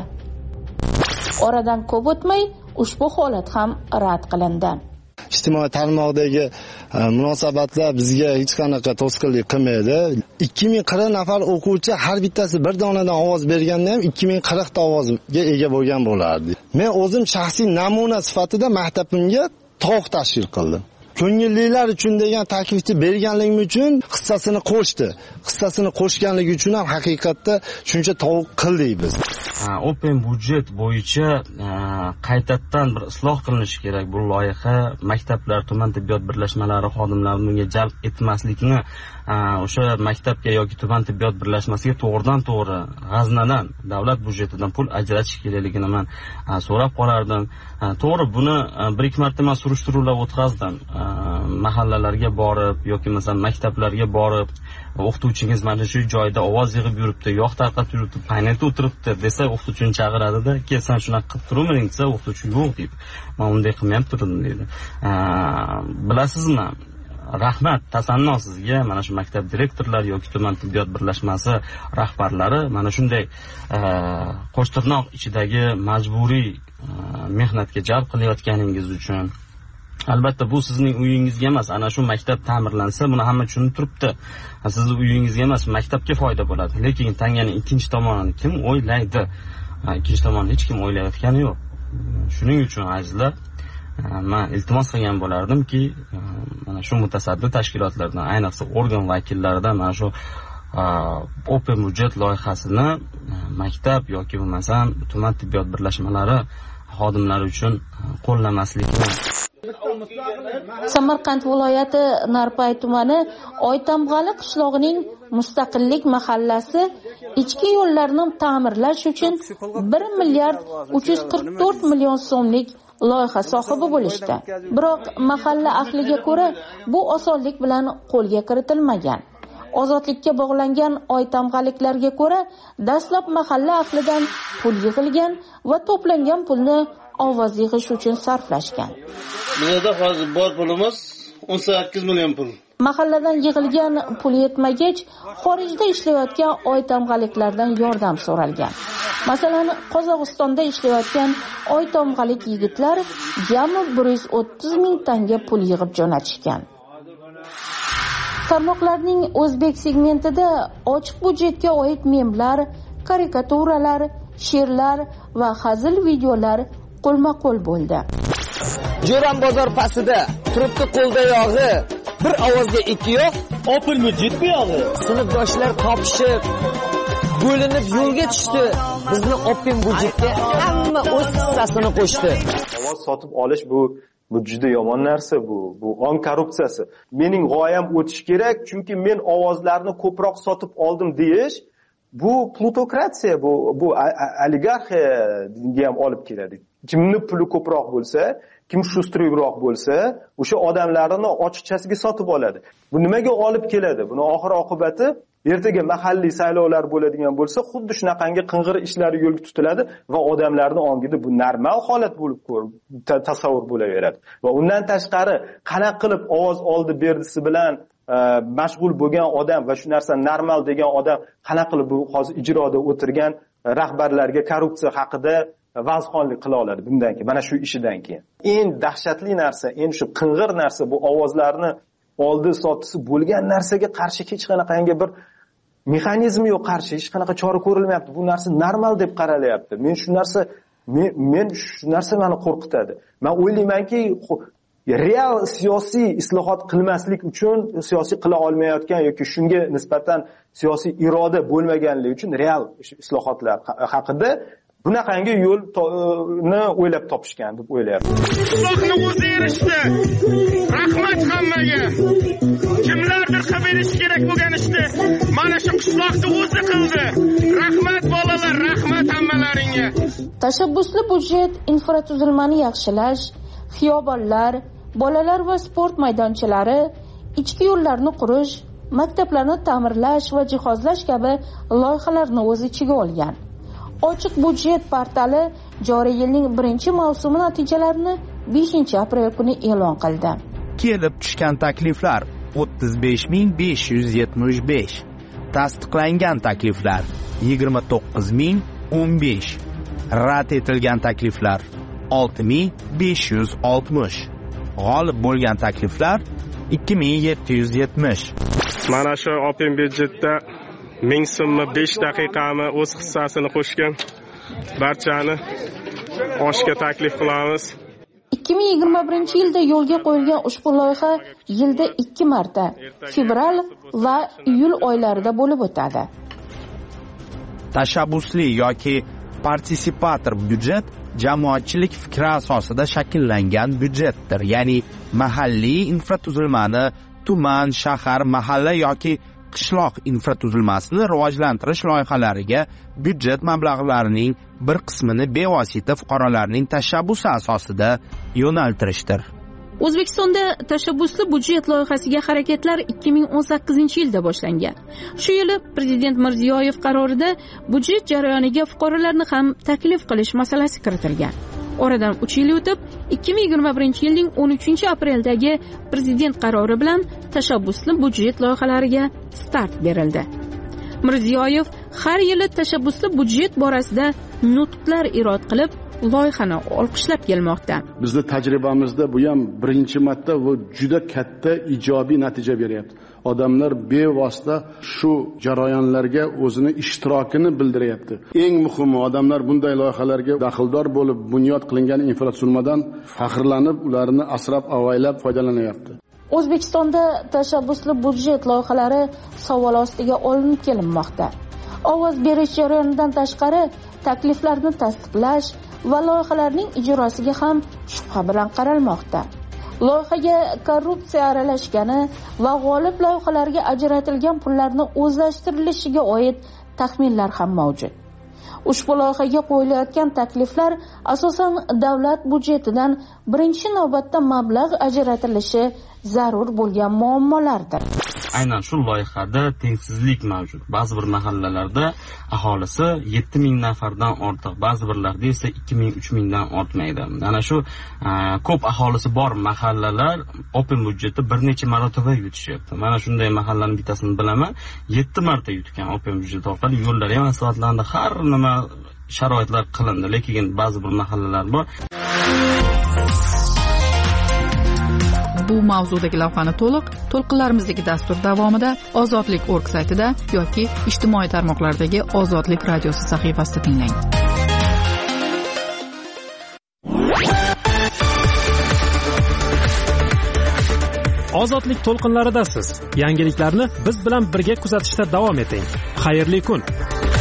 [SPEAKER 18] Oradan ko'p o'tmay ushbu holat ham rad qilindi.
[SPEAKER 19] Ijtimoiy tarmoqdagi munosabatlar bizga hech qanaqa to'sqinlik qilmaydi. 2040 nafar o'quvchi har bittasi bir donadan ovoz berganda ham 2040 ta ovozga ega bo'lgan bo'lardi. Men o'zim shaxsiy namuna sifatida maktabimga tog' tashkil qildim. Ko'ngillilar uchun degan taklifni berganligim uchun hissasini qo'shdi. Hissasini qo'shganligi uchun ham haqiqatda shuncha tovuq qildik biz.
[SPEAKER 20] Open budjet bo'yicha qaytadan bir isloh qilinishi kerak bu loyiha. Maktablar, tuman tibbiyot birlashmalari xodimlarini bunga jalb etmaslikni o'sha maktabga yoki tuman tibbiyot birlashmasiga to'g'ridan-to'g'ri g'aznadan, davlat budjetidan pul ajratish kerakligini men so'rab qolardim. To'g'ri, buni bir-ikki marta men surishtiruvlar o'tkazdim. Mahallalarga borib yoki masalan maktablarga borib, o'qituvchingiz mana shu joyda ovoz yig'ib yuribdi, yo'q tarqatib yuribdi, paynakda o'tiribdi desa, o'qituvchini chaqiradida, "Ke, sen shunaqa qilib turmang" desa, o'qituvchi "Yo'q" deydi. "Men unday qilmayam turdim" deydi. Bilasizmi? Rahmat, tasanno sizga, mana shu maktab direktorlari yoki tuman tibbiyot birlashmasi rahbarlari mana shunday qo'shtirnoq ichidagi majburiy mehnatga jalb qilayotganingiz uchun. Albatta bu sizning uyingizga emas, ana shu maktab ta'mirlansa, buni hamma tushunib turibdi. Sizning uyingizga emas, maktabga foyda bo'ladi. Lekin tanganing ikkinchi tomonini kim o'ylaydi? Ikkinchi tomonni hech kim o'ylayotgani yo'q. Shuning uchun azizlar, men iltimos qilgan bo'lardimki, mana shu mutasaddi tashkilotlardan, ayniqsa organ vakillaridan mana shu open budjet loyihasini maktab yoki bo'lmasam tuman tibbiyot birlashmalari xodimlari uchun qo'llamaslikni.
[SPEAKER 18] Samarqand viloyati Narpay tumani Oytamg'ali qishlog'ining Mustaqillik mahallasi ichki yo'llarni ta'mirlash uchun 1 milliard 344 million so'mlik loyiha sohibi bo'lishdi. Biroq mahalla ahliga ko'ra bu osonlik bilan qo'lga kiritilmagan. Ozodlikka bog'langan oytamg'aliklarga ko'ra dastlab mahalla ahlidan pul yig'ilgan va to'plangan pulni ovoz yig'ish uchun sarflashgan.
[SPEAKER 21] Bizda hozir bor pulimiz 18 million pul.
[SPEAKER 18] Mahalladan yig'ilgan pul yetmagach, xorijda ishlayotgan oy tamg'aliklardan yordam so'ralgan. Masalan, Qozog'istonda ishlayotgan oy tamg'alik yigitlar jami 130 ming tanga pul yig'ib jo'natishgan. Tarmoqlarning o'zbek segmentida ochiq budjetga oid memlar, karikaturalar, she'rlar va hazil videolar qo'lma-qo'l bo'ldi.
[SPEAKER 1] Jo'ram bozor pastida turibdi qo'lda yog'i, bir ovozga ikki yo'q, opil budjet bu yog'i. Sinfdoshlar topishib, bo'linib yo'lga tushdi. Bizni opin budjetga hamma o'z hissasini qo'shdi.
[SPEAKER 2] Ovoz sotib olish bu juda yomon narsa bu on korrupsiyasi. Mening g'oyam o'tish kerak, chunki men ovozlarni ko'proq sotib oldim deyish bu plutokratiya, bu oligarxiyaga ham olib keladi. Kimni puli ko'proq bo'lsa, kim shustruyroq bo'lsa, o'sha odamlarni ochiqchasiga sotib oladi. Bu nimaga olib keladi? Buni oxir-oqibati ertaga mahalliy saylovlar bo'ladigan bo'lsa, xuddi shunaqangi qing'ir ishlar yo'lga tutiladi va odamlarning ongida bu normal holat bo'lib tasavvur bo'laveradi. Va undan tashqari, qanaqa qilib ovoz oldi berdisi bilan mashg'ul bo'lgan odam va shu narsa normal degan odam qanaqa qilib bu hozir ijroda o'tirgan rahbarlarga korrupsiya haqida vazxonlik qila oladi bundan keyin, mana shu ishidan keyin. Eng dahshatli narsa, eng shu qing'ir narsa bu ovozlarni oldi sotisi bo'lgan narsaga qarshi hech qanaqangi bir mexanizmi yo'q, qarshi hech qanaqa chora ko'rilmayapti. Bu narsa normal deb qaralyapti. Men shu narsa meni qo'rqitadi. Men o'ylaymanki, real siyosiy islohot qilmaslik uchun, siyosiy qila olmayotgan yoki shunga nisbatan siyosiy iroda bo'lmaganligi uchun real islohotlar haqida bunaqangi yo'lni o'ylab topishgan deb o'ylayapman.
[SPEAKER 3] Quloqni o'zi erishdi. Rahmat hammaga. Kimlardir qilib berish kerak bo'lgan ishni mana shu qishloqni o'zi qildi. Rahmat bolalar, rahmat hammalaringga.
[SPEAKER 18] Tashabbusli budjet infratuzilmani yaxshilash, xiyobonlar, bolalar va sport maydonchalari, ichki yo'llarni qurish, maktablarni ta'mirlash va jihozlash kabi loyihalarni o'z ichiga olgan. Ochiq budjet portali joriy yilning 1-mavsumi natijalarini 5-aprel kuni e'lon qildi.
[SPEAKER 6] Kelib tushgan takliflar 35575, tasdiqlangan takliflar 29015, rad etilgan takliflar 6560, g'olib bo'lgan takliflar 2770.
[SPEAKER 5] Mana shu open budjetda 1000 so'mni 5 daqiqami o'z hissasini qo'shgan barchani oshga taklif qilamiz.
[SPEAKER 18] 2021-yilda yo'lga qo'yilgan ushbu loyiha yilda 2 marta, fevral va iyul oylarida bo'lib o'tadi.
[SPEAKER 6] Tashabbusli yoki partisipator budjet jamoatchilik fikri asosida shakllangan budjetdir. Ya'ni mahalliy infratuzilmani tuman, shahar, mahalla yoki qishloq infratuzilmasini rivojlantirish loyihalariga budjet mablag'larining bir qismini bevosita fuqarolarning tashabbusi asosida yo'naltirishdir.
[SPEAKER 17] O'zbekistonda tashabbusli budjet loyihasiga harakatlar 2018-yilda boshlangan. Shu yili Prezident Mirziyoyev qarorida budjet jarayoniga fuqarolarni ham taklif qilish masalasi kiritilgan. Oradan 3 yil o'tib, 2021-yilning 13-apreldagi Prezident qarori bilan tashabbusli budjet loyihalariga start berildi. Mirziyoyev har yili tashabbusli budjet borasida nutqlar irod qilib, loyihani olqishlab kelmoqda.
[SPEAKER 21] Bizning tajribamizda bu ham birinchi marta va juda katta ijobiy natija beryapti. Odamlar bevosita shu jarayonlarga o'zini ishtirokini bildiryapti. Eng muhimi, odamlar bunday loyihalarga daxldor bo'lib, bunyod qilingan infratuzilmadan faxrlanib, ularni asrab-avaylab foydalanyapti.
[SPEAKER 18] O'zbekistonda tashabbusli budjet loyihalari savol ostiga olinib kelinmoqda. Ovoz berish jarayonidan tashqari, takliflarni tasdiqlash va loyihalarning ijrosiga ham shubha bilan qaralmoqda. Loyihaga korrupsiya aralashgani va g'olib loyihalarga ajratilgan pullarni o'zlashtirilishiga oid taxminlar ham mavjud. Ushbu loyihaga qo'yilayotgan takliflar asosan davlat budjetidan birinchi navbatda mablag' ajratilishi zarur bo'lgan muammolardir.
[SPEAKER 20] aynan shu loyihada tengsizlik mavjud. Ba'zi bir mahallalarda aholisi 7000 nafardan ortiq, ba'zi birlarda esa 2000-3000 dan ortmaydi. Ana shu ko'p aholisi bor mahallalar open budjetda bir necha marotaba yutishyapti. Mana shunday mahallaning bittasini bilaman, 7 marta yutgan open budjet orqali. Yo'llar ham asfaltlandi, har nima sharoitlar qilindi, lekin ba'zi bir mahallalar bor.
[SPEAKER 8] Bu mavzudagi lavhani to'lqinlarimizdagi dastur davomida Ozodlik.org saytida yoki ijtimoiy tarmoqlardagi Ozodlik radiosi sahifasida tinglang.
[SPEAKER 9] Ozodlik to'lqinlaridasiz. Yangiliklarni biz bilan birga kuzatishda davom eting. Xayrli kun.